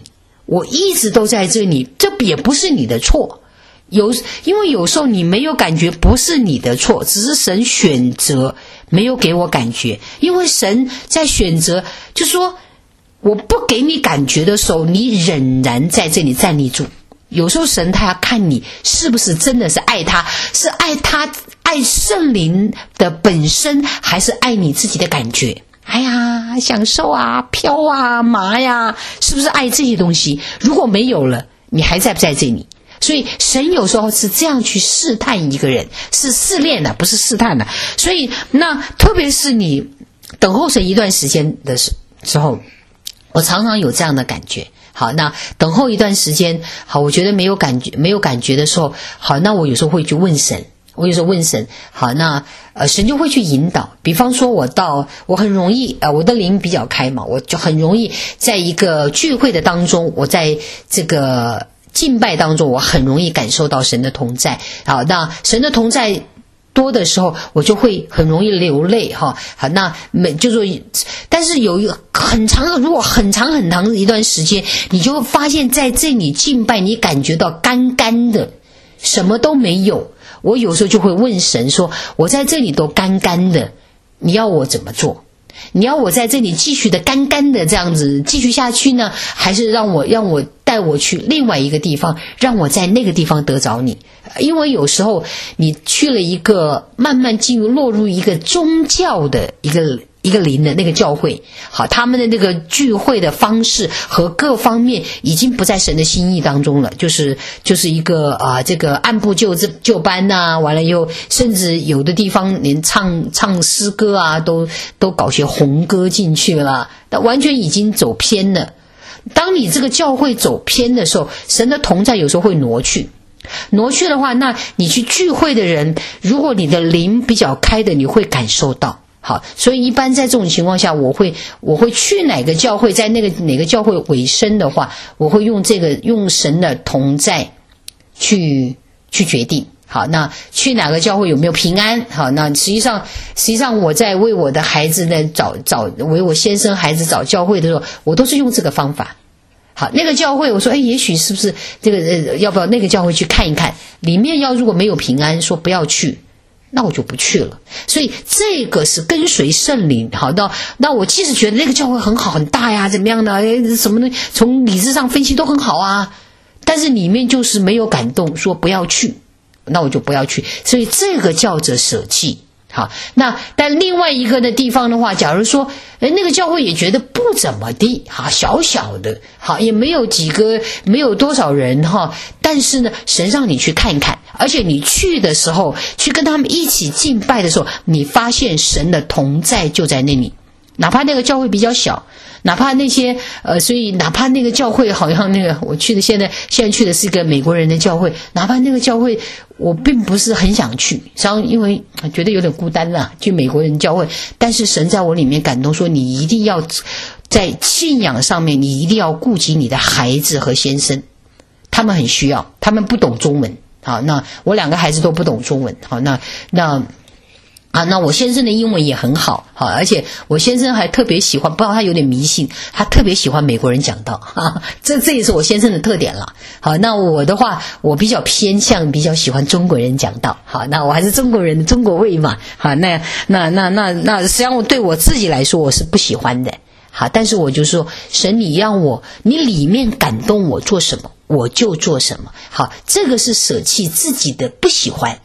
这也不是你的错。因为有时候你没有感觉不是你的错，只是神选择没有给我感觉。因为神在选择，就说我不给你感觉的时候，你仍然在这里站立住。有时候神他要看你是不是真的是爱他，是爱他爱圣灵的本身，还是爱你自己的感觉。享受啊，飘啊，麻呀，是不是爱这些东西？如果没有了，你还在不在这里？所以神有时候是这样去试探一个人，是试炼的，不是试探的。所以那特别是你等候神一段时间的时候，我常常有这样的感觉。好，那等候一段时间，好，我觉得没有感觉的时候，好，那我有时候会去问神，好，那神就会去引导。比方说我很容易我的灵比较开嘛，我就很容易在一个聚会的当中，我在这个敬拜当中，我很容易感受到神的同在。好，那神的同在多的时候，我就会很容易流泪哈。好，那但是有一个如果很长的一段时间，你就会发现在这里敬拜，你感觉到干干的，什么都没有。我有时候就会问神说，我在这里都干干的，你要我怎么做？你要我在这里继续的干干的这样子继续下去呢，还是让我带我去另外一个地方，让我在那个地方得着你？因为有时候你去了一个慢慢落入一个宗教的一个灵的那个教会，好，他们的那个聚会的方式和各方面已经不在神的心意当中了，就是一个这个按部就班啊，完了以后甚至有的地方连唱诗歌啊都搞些红歌进去了，但完全已经走偏了。当你这个教会走偏的时候，神的同在有时候会挪去的话，那你去聚会的人，如果你的灵比较开的，你会感受到。好，所以一般在这种情况下，我会去哪个教会，在哪个教会委身的话，我会用神的同在去决定。好，那去哪个教会有没有平安？好，那实际上我在为我的孩子呢为我先生孩子找教会的时候，我都是用这个方法。好，那个教会我说也许是不是这个要不要那个教会去看一看，里面如果没有平安，说不要去，那我就不去了。所以这个是跟随圣灵。好，那我即使觉得那个教会很好很大呀，怎么样的什么的，从理智上分析都很好啊，但是里面就是没有感动，说不要去，那我就不要去。所以这个叫做舍弃。好，那但另外一个的地方的话，假如说那个教会也觉得不怎么地，好，小小的，好，也没有多少人哈，但是呢神让你去看一看，而且你去的时候，去跟他们一起敬拜的时候，你发现神的同在就在那里。哪怕那个教会比较小，哪怕那些所以哪怕那个教会好像那个我去的现在去的是一个美国人的教会，哪怕那个教会我并不是很想去，因为觉得有点孤单了，去美国人教会，但是神在我里面感动说，你一定要在信仰上面，你一定要顾及你的孩子和先生，他们很需要，他们不懂中文。好，那我2个孩子都不懂中文。好，那我先生的英文也很好，好，而且我先生还特别喜欢，不知道他有点迷信，他特别喜欢美国人讲道，这也是我先生的特点了。好，那我的话，我比较偏向比较喜欢中国人讲道。好，那我还是中国人的中国味嘛。好，那实际上我对我自己来说我是不喜欢的。好，但是我就说，神你里面感动我做什么，我就做什么。好，这个是舍弃自己的不喜欢，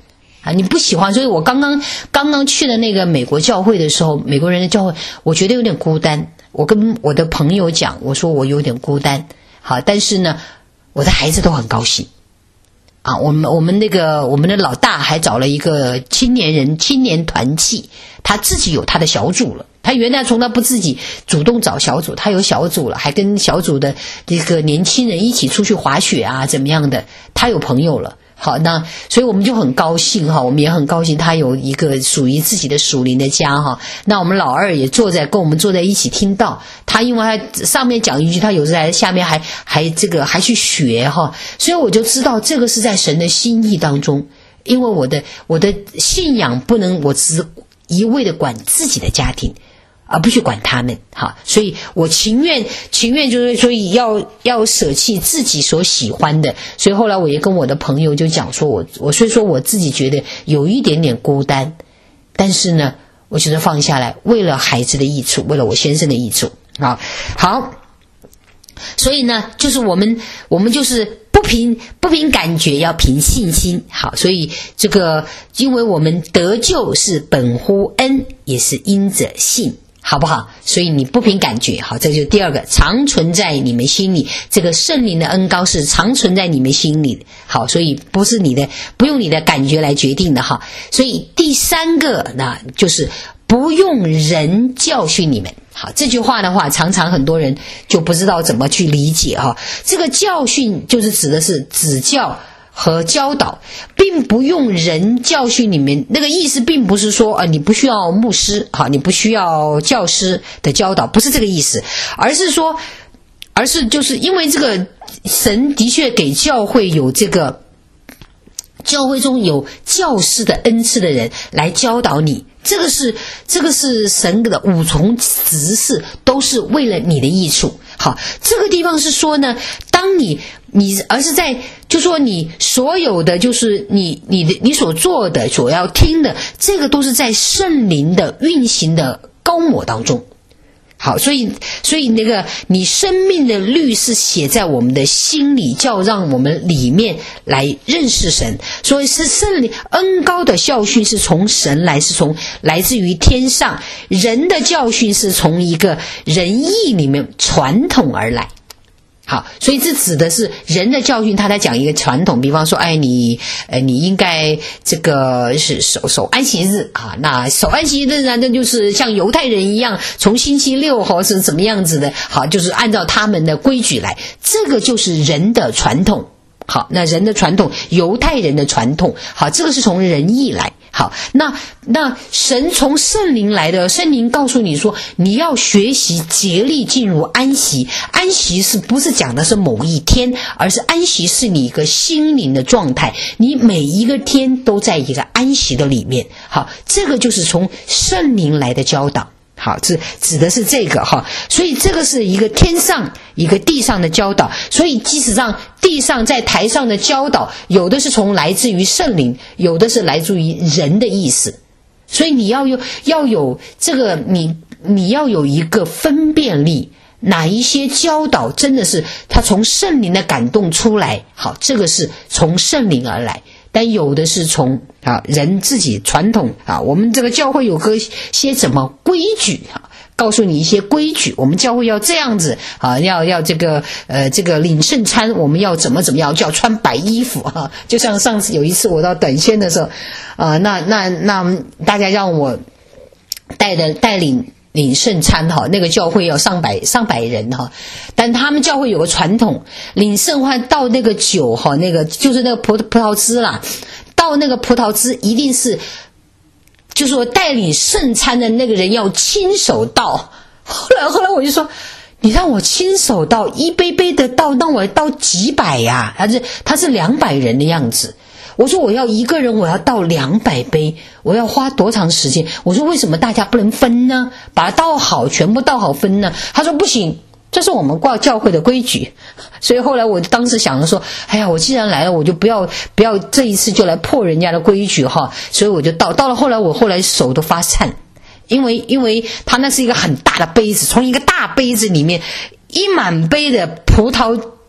啊，你不喜欢。所以我刚刚去的那个美国教会的时候，美国人的教会，我觉得有点孤单。我跟我的朋友讲，我说我有点孤单。好，但是呢，我的孩子都很高兴。啊，我们的老大还找了一个青年团契，他自己有他的小组了。他原来从他不自己主动找小组，他有小组了，还跟小组的这个年轻人一起出去滑雪啊，怎么样的？他有朋友了。好，那所以我们就很高兴哈，我们也很高兴他有一个属于自己的属灵的家哈。那我们老二也跟我们坐在一起听到，他因为他上面讲一句，他有时在下面还去学哈，所以我就知道这个是在神的心意当中。因为我的信仰不能我只一味的管自己的家庭，而不去管他们，好，所以我情愿就是所以要舍弃自己所喜欢的。所以后来我也跟我的朋友就讲说，我虽说我自己觉得有一点点孤单，但是呢，我觉得放下来，为了孩子的益处，为了我先生的益处，好，所以呢，就是我们就是不凭感觉，要凭信心。好，所以这个因为我们得救是本乎恩，也是因着信。好不好？所以你不凭感觉，好，这就是第二个，常存在你们心里。这个圣灵的恩膏是常存在你们心里的。好，所以不用你的感觉来决定的哈。所以第三个呢，就是不用人教训你们。好，这句话的话，常常很多人就不知道怎么去理解哈。这个教训就是指的是指教和教导，并不用人教训你们。那个意思并不是说你不需要牧师，好，你不需要教师的教导，不是这个意思，而是就是因为这个神的确给教会有这个教会中有教师的恩赐的人来教导你，这个是神的五重指示，都是为了你的益处。好，这个地方是说呢，当你而是在就说你所有的就是你所做的所要听的，这个都是在圣灵的运行的膏抹当中。好，所以那个你生命的律是写在我们的心里，让我们里面来认识神。所以是圣灵恩膏的教训是从神来，是从来自于天上，人的教训是从一个仁义里面传统而来。好，所以这指的是人的教训，他在讲一个传统，比方说，你应该这个是守安息日啊，那守安息日呢，那就是像犹太人一样，从星期六是怎么样子的，好，就是按照他们的规矩来，这个就是人的传统。好，那人的传统，犹太人的传统，好，这个是从仁义来。好，那神从圣灵来的，圣灵告诉你说，你要学习竭力进入安息。安息是不是讲的是某一天，而是安息是你一个心灵的状态，你每一个天都在一个安息的里面。好，这个就是从圣灵来的教导。好，这指的是这个哈，所以这个是一个天上一个地上的教导。所以即使上地上在台上的教导，有的是从来自于圣灵，有的是来自于人的意思。所以你要有这个你要有一个分辨力，哪一些教导真的是他从圣灵的感动出来，好，这个是从圣灵而来。但有的是从人自己传统我们这个教会有个些什么规矩告诉你一些规矩，我们教会要这样子要这个领圣餐，我们要怎么样，就要穿白衣服就像上次有一次我到短宣的时候那大家让我带领圣餐那个教会要上百人但他们教会有个传统，领圣餐倒那个酒那个就是那个葡萄汁啦，倒那个葡萄汁一定是就是说带领圣餐的那个人要亲手倒。后来我就说，你让我亲手倒，一杯杯的倒，那我倒几百呀，他是200人的样子。我说我要一个人我要倒200杯，我要花多长时间？我说为什么大家不能分呢？把它倒好，全部倒好分呢？他说不行，这是我们教会的规矩。所以后来我当时想着说，哎呀，我既然来了，我就不要这一次就来破人家的规矩所以我就到了后来，我后来手都发颤，因为他那是一个很大的杯子，从一个大杯子里面一满杯的葡萄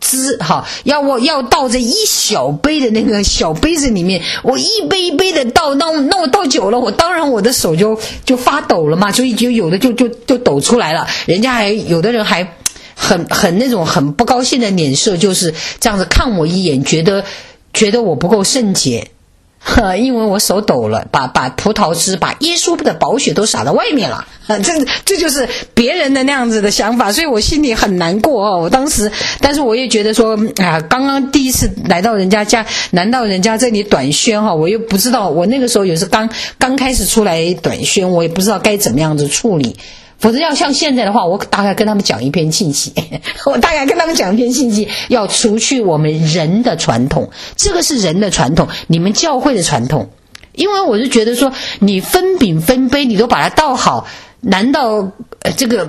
汁哈，要倒着一小杯的那个小杯子里面，我一杯一杯的倒，那我倒久了，我当然我的手就发抖了嘛，所以就有的就抖出来了。有的人还很那种很不高兴的脸色，就是这样子看我一眼，觉得我不够圣洁。因为我手抖了，把葡萄汁把耶稣的宝血都洒到外面了，这就是别人的那样子的想法，所以我心里很难过哦。我当时，但是我也觉得说刚刚第一次来到人家家，难道人家这里短宣哈，我又不知道，我那个时候也是刚开始出来短宣，我也不知道该怎么样子处理。否则要像现在的话，我大概跟他们讲一篇信息，要除去我们人的传统，这个是人的传统，你们教会的传统。因为我是觉得说，你分饼分杯你都把它倒好，难道这个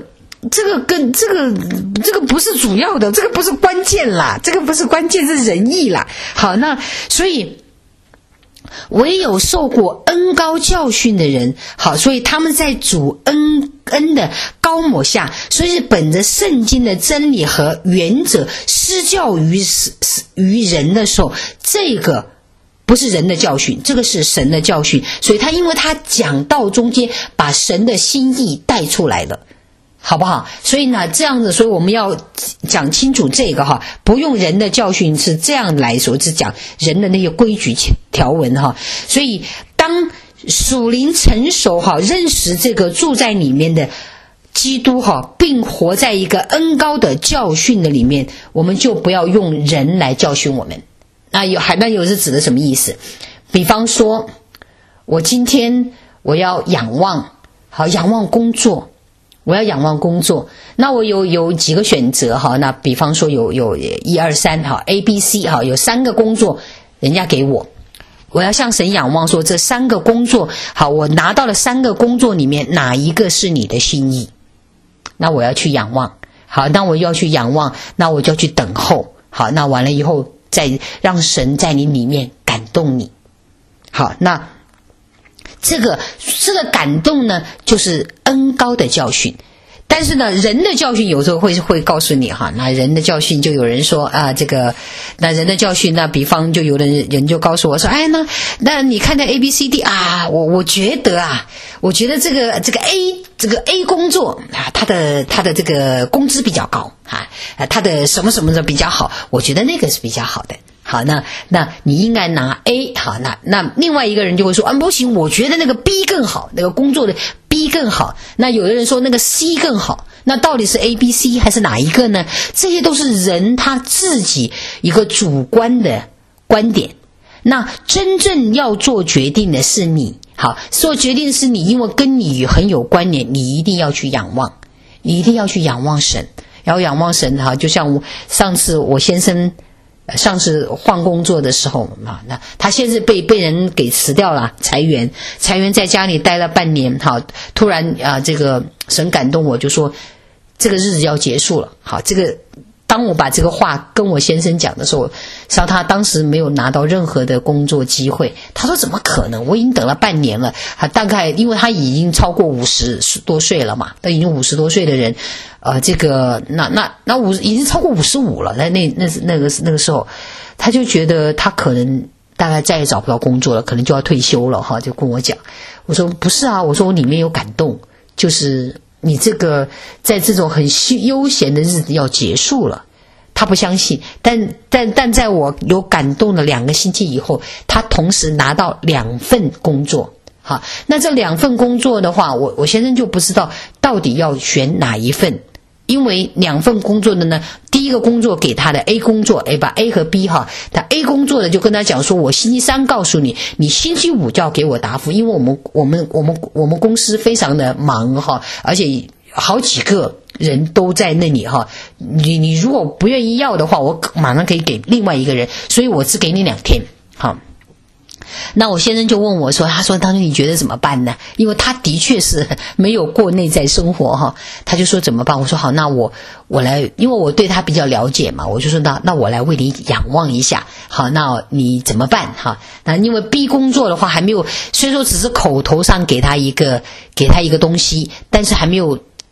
不是主要的，这个不是关键啦，这个不是关键，是仁义啦。好，那所以唯有受过恩膏教训的人，好，所以他们在主恩的膏抹下，所以是本着圣经的真理和原则施教于人的时候，这个不是人的教训，这个是神的教训。所以因为他讲道中间把神的心意带出来了，好不好？所以呢，这样子，所以我们要讲清楚这个哈，不用人的教训是这样来说，只讲人的那些规矩条文哈。所以当属灵成熟哈，认识这个住在里面的基督哈，并活在一个恩膏的教训的里面，我们就不要用人来教训我们。那有是指的什么意思？比方说，我今天我要仰望工作。我要仰望工作，那我有几个选择哈，那比方说有1、2、3哈 ABC 哈，有3个工作人家给我要向神仰望说这3个工作好，我拿到了3个工作里面哪一个是你的心意，那我要去仰望。好，那我要去仰望，那我就要去等候。好，那完了以后再让神在你里面感动你。好，那这个感动呢，就是恩膏的教训。但是呢，人的教训有时候会告诉你哈，那人的教训就有人说那人的教训，那比方就有的人就告诉我说，哎，那你看到 ABCD 啊，我觉得这个 A 工作啊，他的这个工资比较高啊，他的什么什么的比较好，我觉得那个是比较好的。好，那你应该拿 A。 好，那另外一个人就会说不行，我觉得那个 B 更好，那个工作的 B 更好。那有的人说那个 C 更好，那到底是 A、B、C 还是哪一个呢？这些都是人他自己一个主观的观点。那真正要做决定的是你。好，做决定是你，因为跟你很有关联，你一定要去仰望，你一定要去仰望神，要仰望神哈。就像上次我先生上次换工作的时候啊，那他先是被人给辞掉了，裁员在家里待了半年。好，突然这个神感动我，就说这个日子要结束了。好，这个当我把这个话跟我先生讲的时候，像他当时没有拿到任何的工作机会，他说怎么可能？我已经等了半年了。大概因为他已经超过50多岁了嘛，都已经50多岁的人，这个已经超过55了。那个时候，他就觉得他可能大概再也找不到工作了，可能就要退休了哈，就跟我讲。我说不是啊，我说我里面有感动，就是你这个在这种很悠闲的日子要结束了。他不相信，但在我有感动的2个星期以后，他同时拿到2份工作。好，那这2份工作的话，我先生就不知道到底要选哪一份，因为2份工作的呢，第一个工作给他的 A 工作，把 A 和 B 哈，他 A 工作的就跟他讲说，我星期3告诉你，你星期5就要给我答复，因为我们公司非常的忙哈，而且好几个人都在那里哈，你如果不愿意要的话，我马上可以给另外一个人，所以我只给你2天。好，那我先生就问我说，他说当时你觉得怎么办呢？因为他的确是没有过内在生活哈，他就说怎么办？我说好，那我来，因为我对他比较了解嘛，我就说那我来为你仰望一下。好，那你怎么办哈？那因为 B 工作的话还没有，虽说只是口头上给他一个东西，但是还没有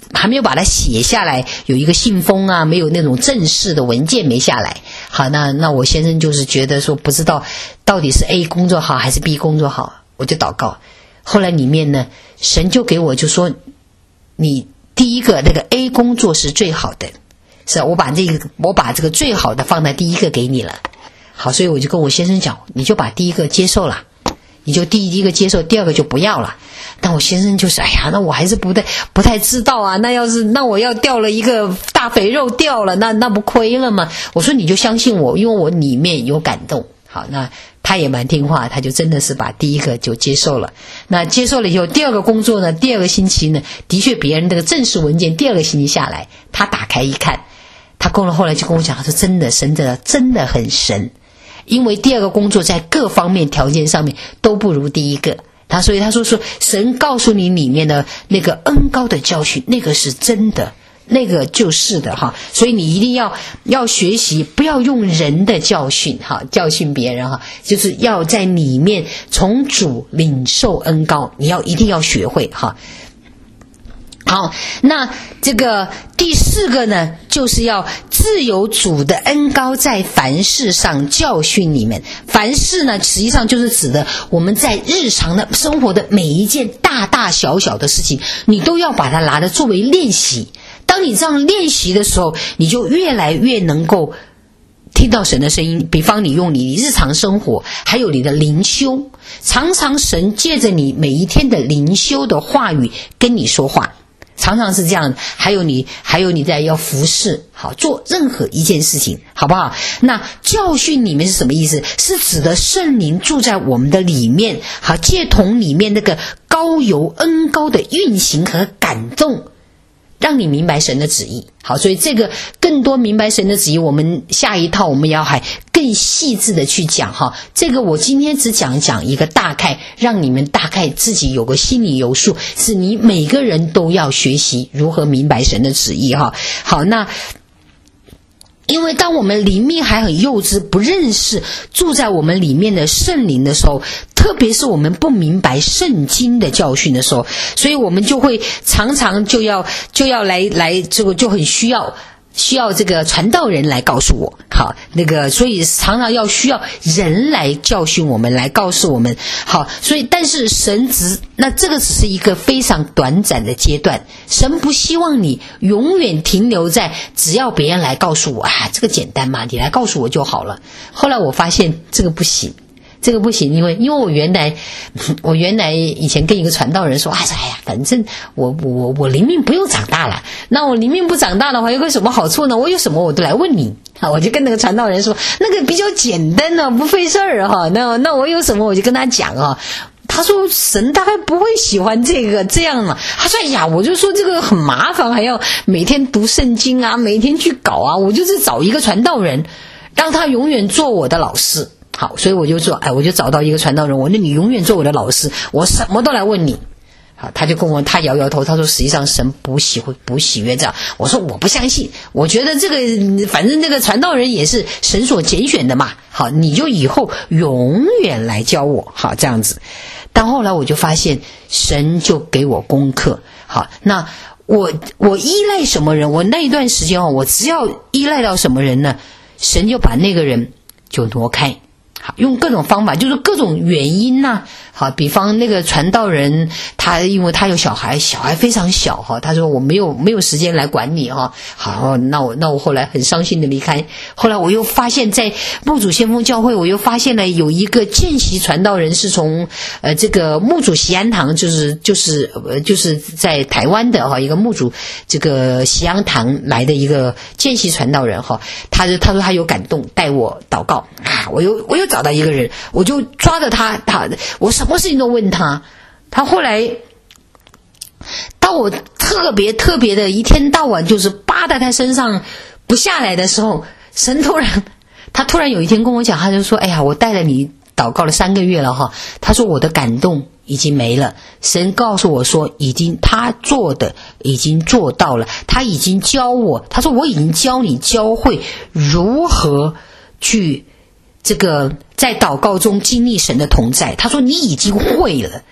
还没有把它写下来，有一个信封啊，没有那种正式的文件没下来。好，那我先生就是觉得说不知道到底是 A 工作好还是 B 工作好，我就祷告。后来里面呢，神就给我就说，你第一个那个 A 工作是最好的，是我把这个最好的放在第一个给你了。好，所以我就跟我先生讲，你就把第一个接受了，你就第一个接受，第二个就不要了。但我先生就是那我还是不太知道啊，那我要掉了一个大肥肉掉了，那不亏了吗？我说你就相信我，因为我里面有感动。好，那他也蛮听话，他就真的是把第一个就接受了。那接受了以后，第二个工作呢，第二个星期呢，的确别人这个正式文件第二个星期下来，他打开一看，他后来就跟我讲，他说真的神真的很神，因为第二个工作在各方面条件上面都不如第一个。所以他说神告诉你里面的那个恩膏的教训，那个是真的，那个就是的哈。所以你一定要学习，不要用人的教训哈，教训别人哈，就是要在里面从主领受恩膏，你一定要学会哈。好，那这个第四个呢，就是要自有主的恩膏在凡事上教训你们。凡事呢，实际上就是指的我们在日常的生活的每一件大大小小的事情，你都要把它拿来作为练习。当你这样练习的时候，你就越来越能够听到神的声音。比方你用你日常生活，还有你的灵修，常常神借着你每一天的灵修的话语跟你说话，常常是这样。还有你在要服侍，好，做任何一件事情，好不好？那教训里面是什么意思？是指的圣灵住在我们的里面，好，借同里面那个膏油恩膏的运行和感动，让你明白神的旨意。好，所以这个更多明白神的旨意，我们下一套我们要还更细致的去讲哈。这个我今天只讲一个大概，让你们大概自己有个心里有数，是你每个人都要学习如何明白神的旨意哈。好，那因为当我们灵命还很幼稚，不认识住在我们里面的圣灵的时候，特别是我们不明白圣经的教训的时候，所以我们就会常常就要来这个就很需要这个传道人来告诉我。好，所以常常需要人来教训我们，来告诉我们。好，所以但是那这个只是一个非常短暂的阶段，神不希望你永远停留在只要别人来告诉我这个简单嘛，你来告诉我就好了。后来我发现这个不行，因为我原来以前跟一个传道人说，反正我灵命不用长大了，那我灵命不长大的话有个什么好处呢？我有什么我都来问你。我就跟那个传道人说，那个比较简单的，不费事儿哈。那我有什么我就跟他讲啊。他说神大概不会喜欢这样嘛。他说我就说这个很麻烦，还要每天读圣经啊，每天去搞啊。我就是找一个传道人，让他永远做我的老师。好，所以我就找到一个传道人，我说你永远做我的老师，我什么都来问你。好，他摇摇头，他说实际上神不喜悦这样。我说我不相信，我觉得这个反正这个传道人也是神所拣选的嘛。好，你就以后永远来教我。好，这样子。但后来我就发现神就给我功课。好，那我依赖什么人？我那一段时间我只要依赖到什么人呢？神就把那个人就挪开。好，用各种方法，就是各种原因呐。好，比方那个传道人，因为他有小孩非常小哈，他说我没有时间来管你哈。好，那我后来很伤心的离开。后来我又发现，在牧主先锋教会，我又发现了有一个见习传道人是从这个牧主喜安堂，就是在台湾的哈一个牧主这个喜安堂来的一个见习传道人哈。他说他有感动，带我祷告我又找到一个人，我就抓着他我什么事情都问他。他后来当我特别的一天到晚就是扒在他身上不下来的时候，他突然有一天跟我讲，他就说我带了你祷告了3个月了哈。他说我的感动已经没了，神告诉我说他做的已经做到了，他已经教我，他说我已经教你教会如何去这个在祷告中经历神的同在。他说你已经会了，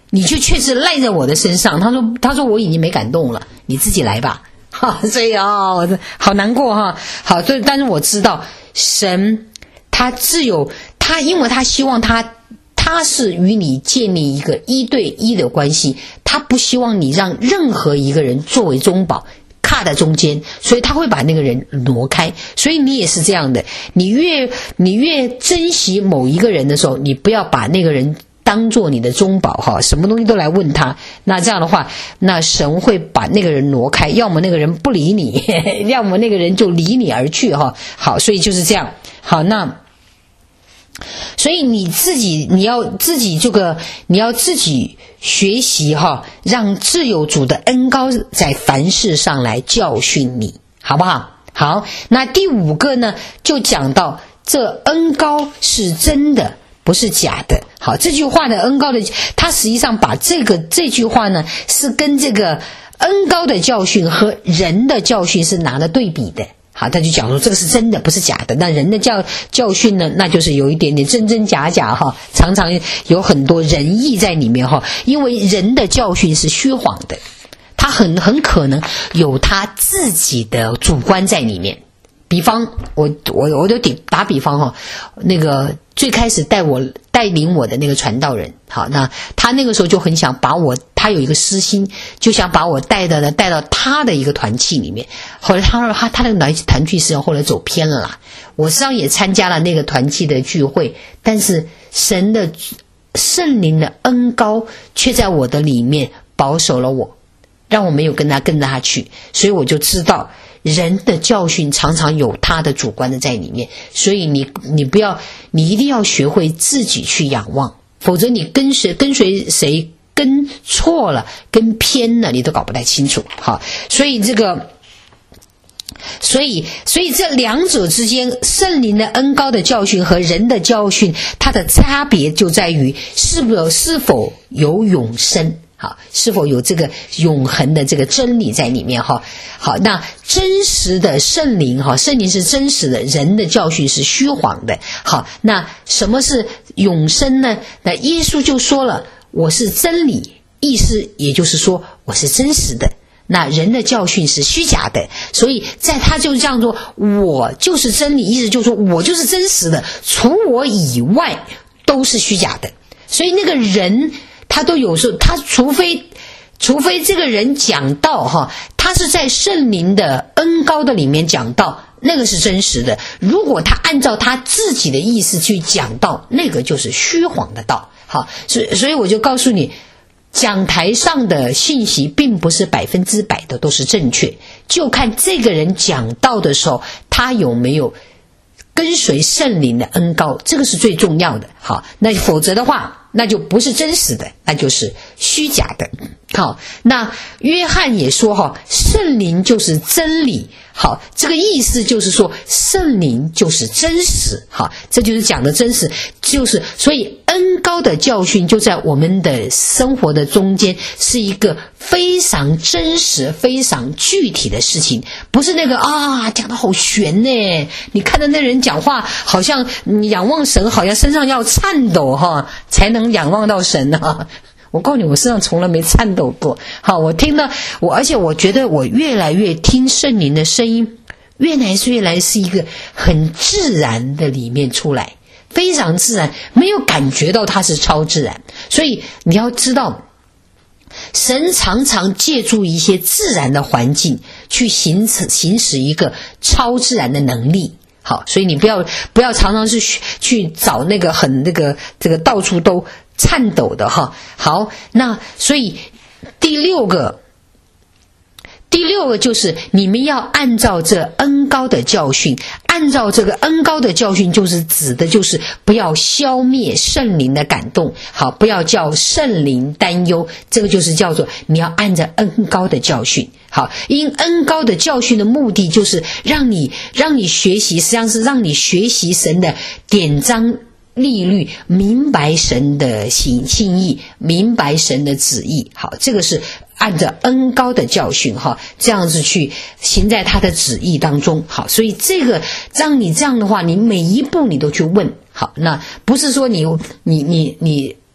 你就确实赖在我的身上。他说我已经没感动了，你自己来吧。所以我好难过哈。好，所以但是我知道神他自有他，因为他希望他是与你建立一个1对1的关系，他不希望你让任何一个人作为中保卡在中间，所以他会把那个人挪开。所以你也是这样的，你越珍惜某一个人的时候，你不要把那个人当做你的中保哈，什么东西都来问他。那这样的话，那神会把那个人挪开，要么那个人不理你，要么那个人就离你而去哈。好，所以就是这样。好，那所以你要自己学习哈，让自有主的恩膏在凡事上来教训你，好不好？好，那第5个呢，就讲到这恩膏是真的，不是假的。好，这句话的恩膏的，他实际上把这句话呢，是跟这个恩膏的教训和人的教训是拿了对比的。好，他就讲说这个是真的，不是假的。那人的教训呢，那就是有一点点真真假假哈，常常有很多仁义在里面哈。因为人的教训是虚谎的，他很可能有他自己的主观在里面。比方我就打比方哈，那个最开始带领我的那个传道人，好，那他那个时候就很想把他有一个私心，就想把我带到他的一个团契里面。后来他那个团契实际上后来走偏了啦，我实际上也参加了那个团契的聚会，但是神的圣灵的恩膏却在我的里面保守了我，让我没有跟着他去。所以我就知道人的教训常常有他的主观的在里面，所以你一定要学会自己去仰望，否则你跟随谁跟错了跟偏了，你都搞不太清楚。好，所以这两者之间，圣灵的恩膏的教训和人的教训，它的差别就在于是否有永生。好，是否有这个永恒的这个真理在里面哈？好，那真实的圣灵哈，圣灵是真实的，人的教训是虚谎的。好，那什么是永生呢？那耶稣就说了，我是真理，意思也就是说我是真实的。那人的教训是虚假的，所以他就这样说，我就是真理，意思就是说我就是真实的，除我以外都是虚假的。所以那个人他都有时候，他除非这个人讲道哈，他是在圣灵的恩膏的里面讲道，那个是真实的。如果他按照他自己的意思去讲道，那个就是虚谎的道。好，所以我就告诉你，讲台上的信息并不是100%的都是正确，就看这个人讲道的时候，他有没有跟随圣灵的恩膏，这个是最重要的。好，那否则的话，那就不是真实的，那就是虚假的。好，那约翰也说哈，圣灵就是真理。好，这个意思就是说圣灵就是真实。好，这就是讲的真实，就是所以恩膏的教训就在我们的生活的中间，是一个非常真实非常具体的事情，不是那个讲得好玄呢，你看到那人讲话好像你仰望神好像身上要颤抖哈，才能仰望到神啊。我告诉你，我身上从来没颤抖过。好，而且我觉得我越来越听圣灵的声音，越来是一个很自然的里面出来，非常自然，没有感觉到它是超自然。所以你要知道，神常常借助一些自然的环境去行使一个超自然的能力。好，所以你不要常常是去找那个这个到处都颤抖的哈。好，那所以第六个就是你们要按照这恩膏的教训，按照这个恩膏的教训就是指的就是不要消灭圣灵的感动，好，不要叫圣灵担忧，这个就是叫做你要按照恩膏的教训。好，因恩膏的教训的目的就是让你学习，实际上是让你学习神的典章律例，明白神的心意，明白神的旨意。好，这个是按照恩膏的教训哈，这样子去行在他的旨意当中。好，所以这个让你这样的话，你每一步你都去问。好，那不是说你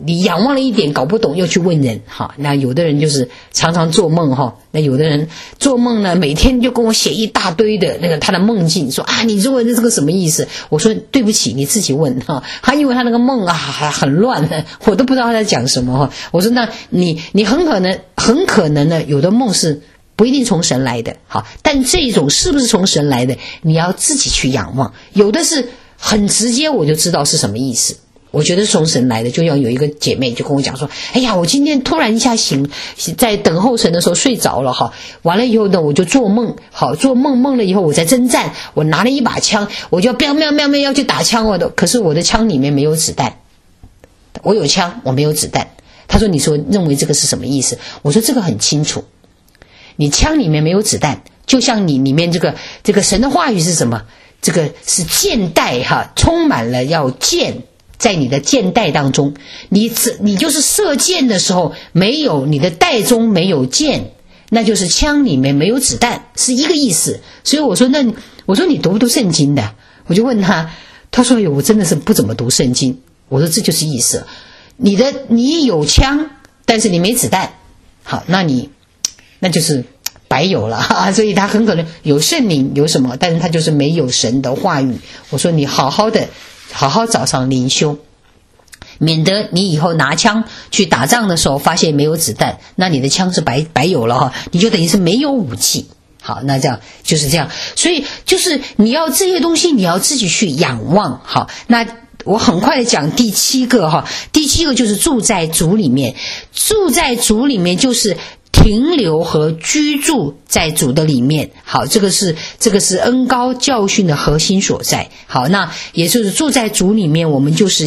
你仰望了一点搞不懂又去问人哈，那有的人就是常常做梦哈，那有的人做梦呢每天就跟我写一大堆的那个他的梦境，说啊你认为这个什么意思？我说对不起，你自己问哈，他因为他那个梦啊很乱，我都不知道他在讲什么哈。我说那你很可能呢，有的梦是不一定从神来的，好，但这种是不是从神来的，你要自己去仰望。有的是很直接我就知道是什么意思，我觉得是从神来的。就像有一个姐妹就跟我讲说，哎呀我今天突然一下醒，在等候神的时候睡着了哈，完了以后呢我就做梦，好做梦了以后我在征战，我拿了一把枪，我就喵喵喵喵要去打枪，可是我的枪里面没有子弹，我有枪我没有子弹。她说你说认为这个是什么意思？我说这个很清楚，你枪里面没有子弹，就像你里面这个神的话语是什么？这个是箭袋哈，充满了要箭在你的箭袋当中，你就是射箭的时候没有你的袋中没有箭，那就是枪里面没有子弹，是一个意思。所以我说你读不读圣经的？我就问他说哎呦我真的是不怎么读圣经。我说这就是意思，你有枪但是你没子弹，好那就是白有了哈，所以他很可能有圣灵有什么，但是他就是没有神的话语。我说你好好早上灵修，免得你以后拿枪去打仗的时候发现没有子弹，那你的枪是白有了哈，你就等于是没有武器。好，那这样就是这样，所以就是你要这些东西你要自己去仰望。好，那我很快的讲第七个哈，第七个就是住在主里面，住在主里面就是停留和居住在主的里面。好，这个是恩膏教训的核心所在。好，那也就是住在主里面，我们就是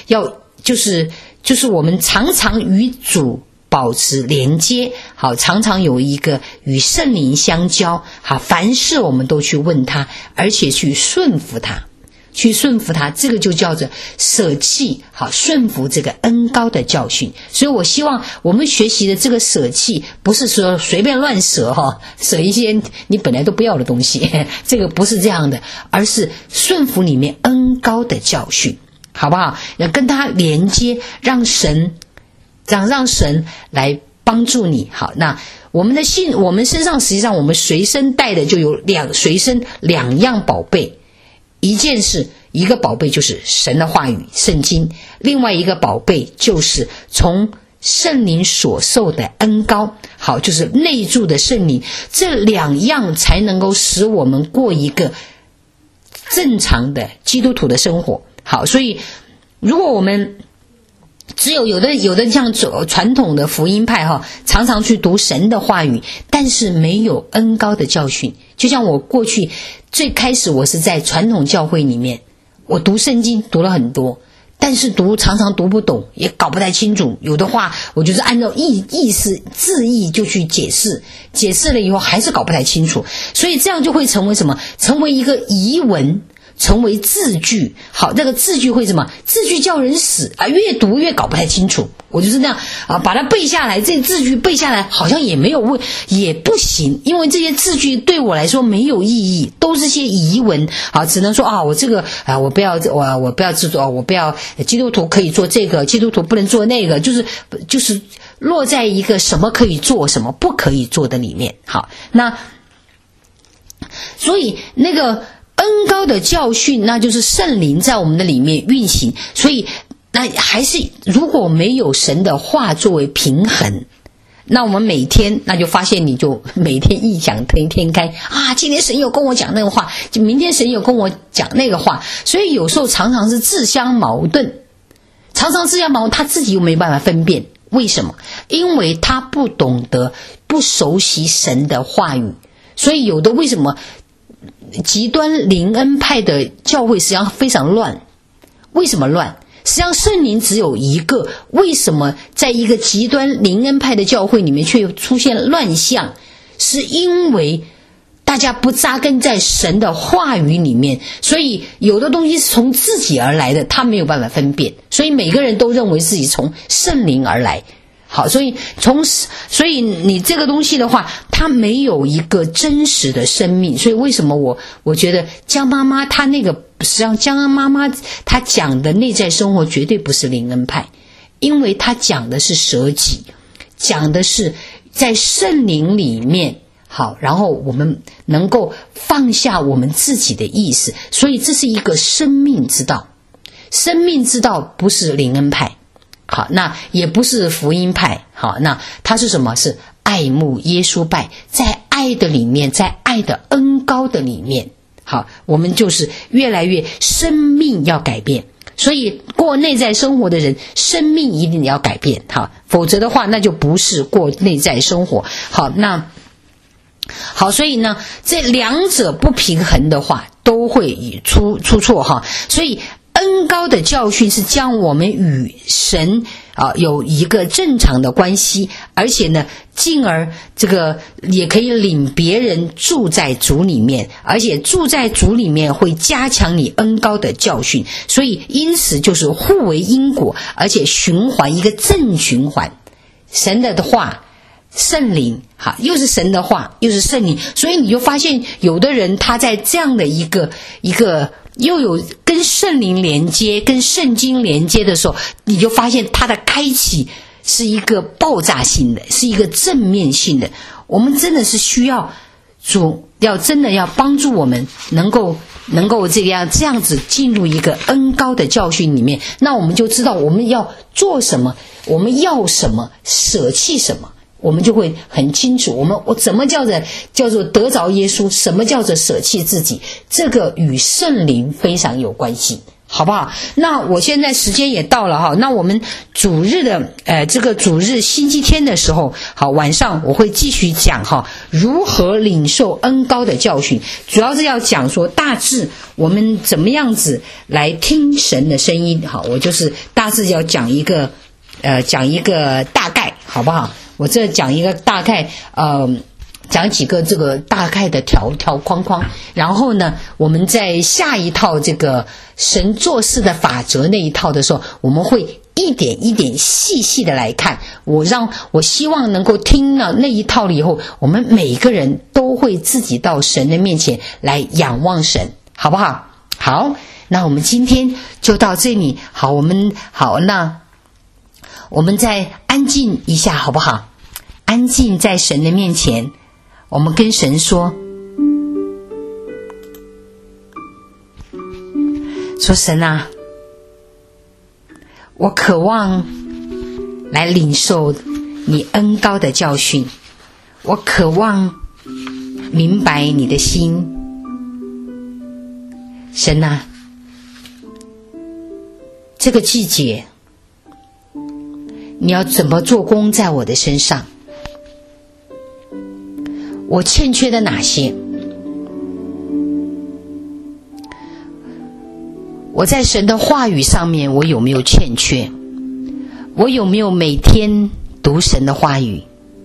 就是我们常常与主保持连接，好，常常有一个与圣灵相交，好，凡事我们都去问他，而且去顺服他，这个就叫做舍弃，好，顺服这个恩膏的教训。所以我希望我们学习的这个舍弃，不是说随便乱舍哈，舍一些你本来都不要的东西，这个不是这样的，而是顺服里面恩膏的教训，好不好？要跟他连接，让神来帮助你。好，那我们身上实际上我们随身带的就有两样宝贝，一个宝贝就是神的话语圣经，另外一个宝贝就是从圣灵所受的恩膏，好，就是内住的圣灵，这两样才能够使我们过一个正常的基督徒的生活。好，所以如果我们只有有的像传统的福音派哈，常常去读神的话语，但是没有恩膏的教训。就像我过去最开始我是在传统教会里面，我读圣经读了很多，但是常常读不懂，也搞不太清楚，有的话我就是按照意思字义就去解释了以后还是搞不太清楚，所以这样就会成为什么？成为一个疑文，成为字句。好，那个字句会什么？字句叫人死啊，越读越搞不太清楚。我就是那样啊，把它背下来，这字句背下来好像也不行，因为这些字句对我来说没有意义，都是些疑文。好，只能说啊，我这个啊，我不要制作，我不要基督徒可以做这个，基督徒不能做那个，就是落在一个什么可以做，什么不可以做的里面。好，那所以那个恩膏的教训，那就是圣灵在我们的里面运行。所以那还是如果没有神的话作为平衡，那我们每天那就发现你就每天异想天开啊，今天神有跟我讲那个话，就明天神有跟我讲那个话，所以有时候常常是自相矛盾，他自己又没办法分辨。为什么？因为他不懂得，不熟悉神的话语。所以有的为什么极端灵恩派的教会实际上非常乱？为什么乱？实际上圣灵只有一个，为什么在一个极端灵恩派的教会里面却出现乱象？是因为大家不扎根在神的话语里面，所以有的东西是从自己而来的，他没有办法分辨，所以每个人都认为自己从圣灵而来。好，所以你这个东西的话，它没有一个真实的生命。所以为什么我觉得江妈妈实际上江妈妈她讲的内在生活绝对不是灵恩派， 因为它讲的是舍己，讲的是在圣灵里面，好，然后我们能够放下我们自己的意识，所以这是一个生命之道。生命之道不是灵恩派，好，那也不是福音派，好，那它是什么？是爱慕耶稣派，在爱的里面，在爱的恩膏的里面，好，我们就是越来越生命要改变。所以过内在生活的人，生命一定要改变，好，否则的话那就不是过内在生活。好，所以呢，这两者不平衡的话，都会出错哈。所以恩膏的教训是将我们与神有一个正常的关系，而且呢，进而这个也可以领别人住在主里面，而且住在主里面会加强你恩膏的教训，所以因此就是互为因果，而且循环一个正循环。神的话，圣灵，好，又是神的话，又是圣灵，所以你就发现有的人他在这样的一个又有跟圣灵连接跟圣经连接的时候，你就发现它的开启是一个爆炸性的，是一个正面性的。我们真的是需要主真的要帮助我们能够这样子进入一个恩膏的教训里面，那我们就知道我们要做什么，我们要什么，舍弃什么，我们就会很清楚，我怎么叫做得着耶稣，什么叫做舍弃自己，这个与圣灵非常有关系，好不好？那我现在时间也到了哈，那我们主日的这个主日星期天的时候，好，晚上我会继续讲哈，如何领受恩膏的教训，主要是要讲说大致我们怎么样子来听神的声音，好，我就是大致要讲一个大概，好不好？我这讲一个大概，讲几个这个大概的条框框，然后呢，我们在下一套这个神做事的法则那一套的时候，我们会一点一点细细的来看。我希望能够听了那一套了以后，我们每个人都会自己到神的面前来仰望神，好不好？好，那我们今天就到这里。那我们再安静一下，好不好？安静在神的面前，我们跟神说神啊，我渴望来领受你恩膏的教训，我渴望明白你的心。神啊，这个季节你要怎么做工在我的身上？我欠缺的哪些？我在神的话语上面我有没有欠缺？我有没有每天读神的话语？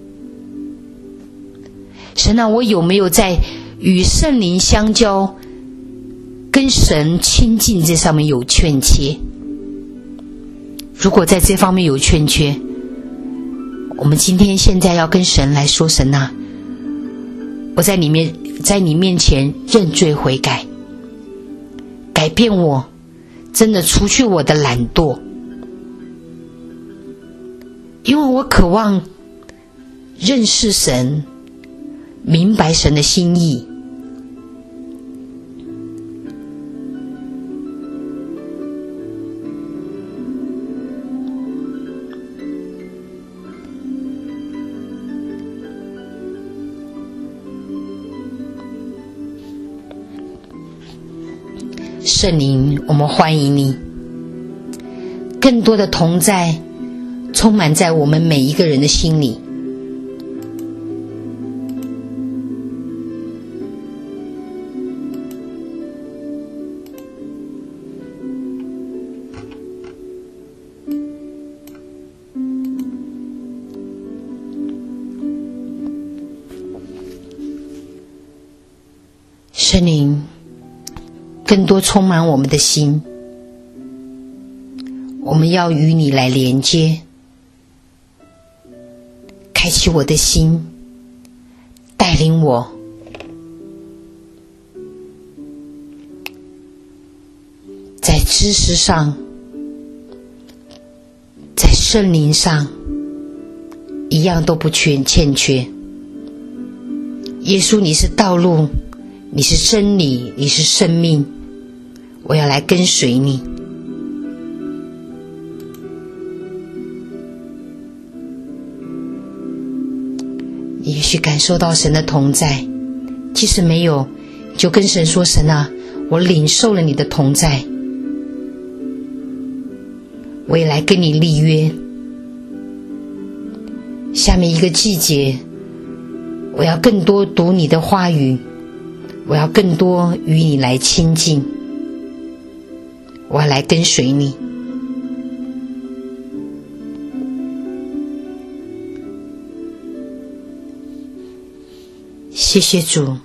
神啊，我有没有在与圣灵相交，跟神亲近这上面有欠缺？如果在这方面有欠缺，我们现在要跟神来说，神啊，我在你面前认罪悔改，改变我，真的除去我的懒惰，因为我渴望认识神，明白神的心意。圣灵，我们欢迎你，更多的同在充满在我们每一个人的心里。圣灵，更多充满我们的心，我们要与你来连接，开启我的心，带领我在知识上，在圣灵上一样都不欠缺。耶稣，你是道路，你是真理，你是生命，我要来跟随你。也许感受到神的同在，即使没有，就跟神说，神啊，我领受了你的同在，我也来跟你立约。下面一个季节，我要更多读你的话语，我要更多与你来亲近，我要来跟随你。谢谢主。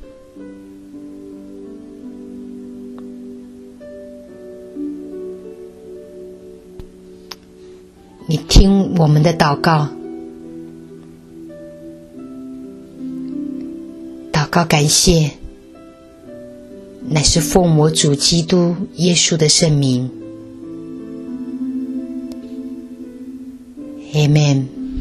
你听我们的祷告，祷告感谢，乃是奉我主基督耶稣的圣名。 Amen。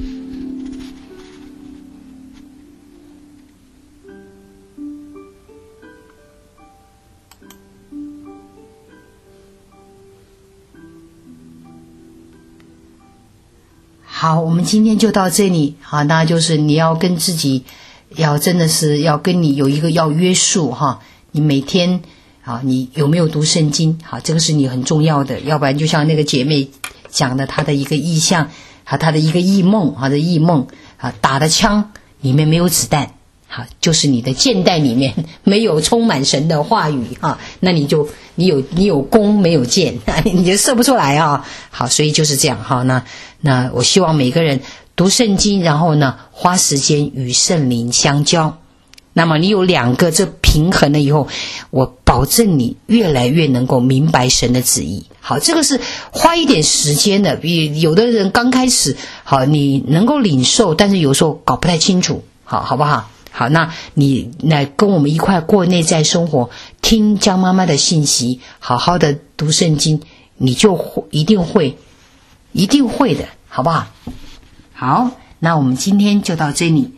好，我们今天就到这里。好，那就是你要跟自己要真的是要跟你有一个要约束哈，你每天啊，你有没有读圣经？好，这个是你很重要的，要不然就像那个姐妹讲的，她的一个意象和她的一个异梦，她的异梦啊，打的枪里面没有子弹，好，就是你的箭袋里面没有充满神的话语啊，那你有弓没有箭，你就射不出来啊。好，所以就是这样哈。那我希望每个人读圣经，然后呢花时间与圣灵相交。那么你有两个这平衡了以后，我保证你越来越能够明白神的旨意。好，这个是花一点时间的，比有的人刚开始好你能够领受，但是有时候搞不太清楚，好不好？好，那你来跟我们一块过内在生活，听江妈妈的信息，好好的读圣经，你就一定会的，好不好？好，那我们今天就到这里。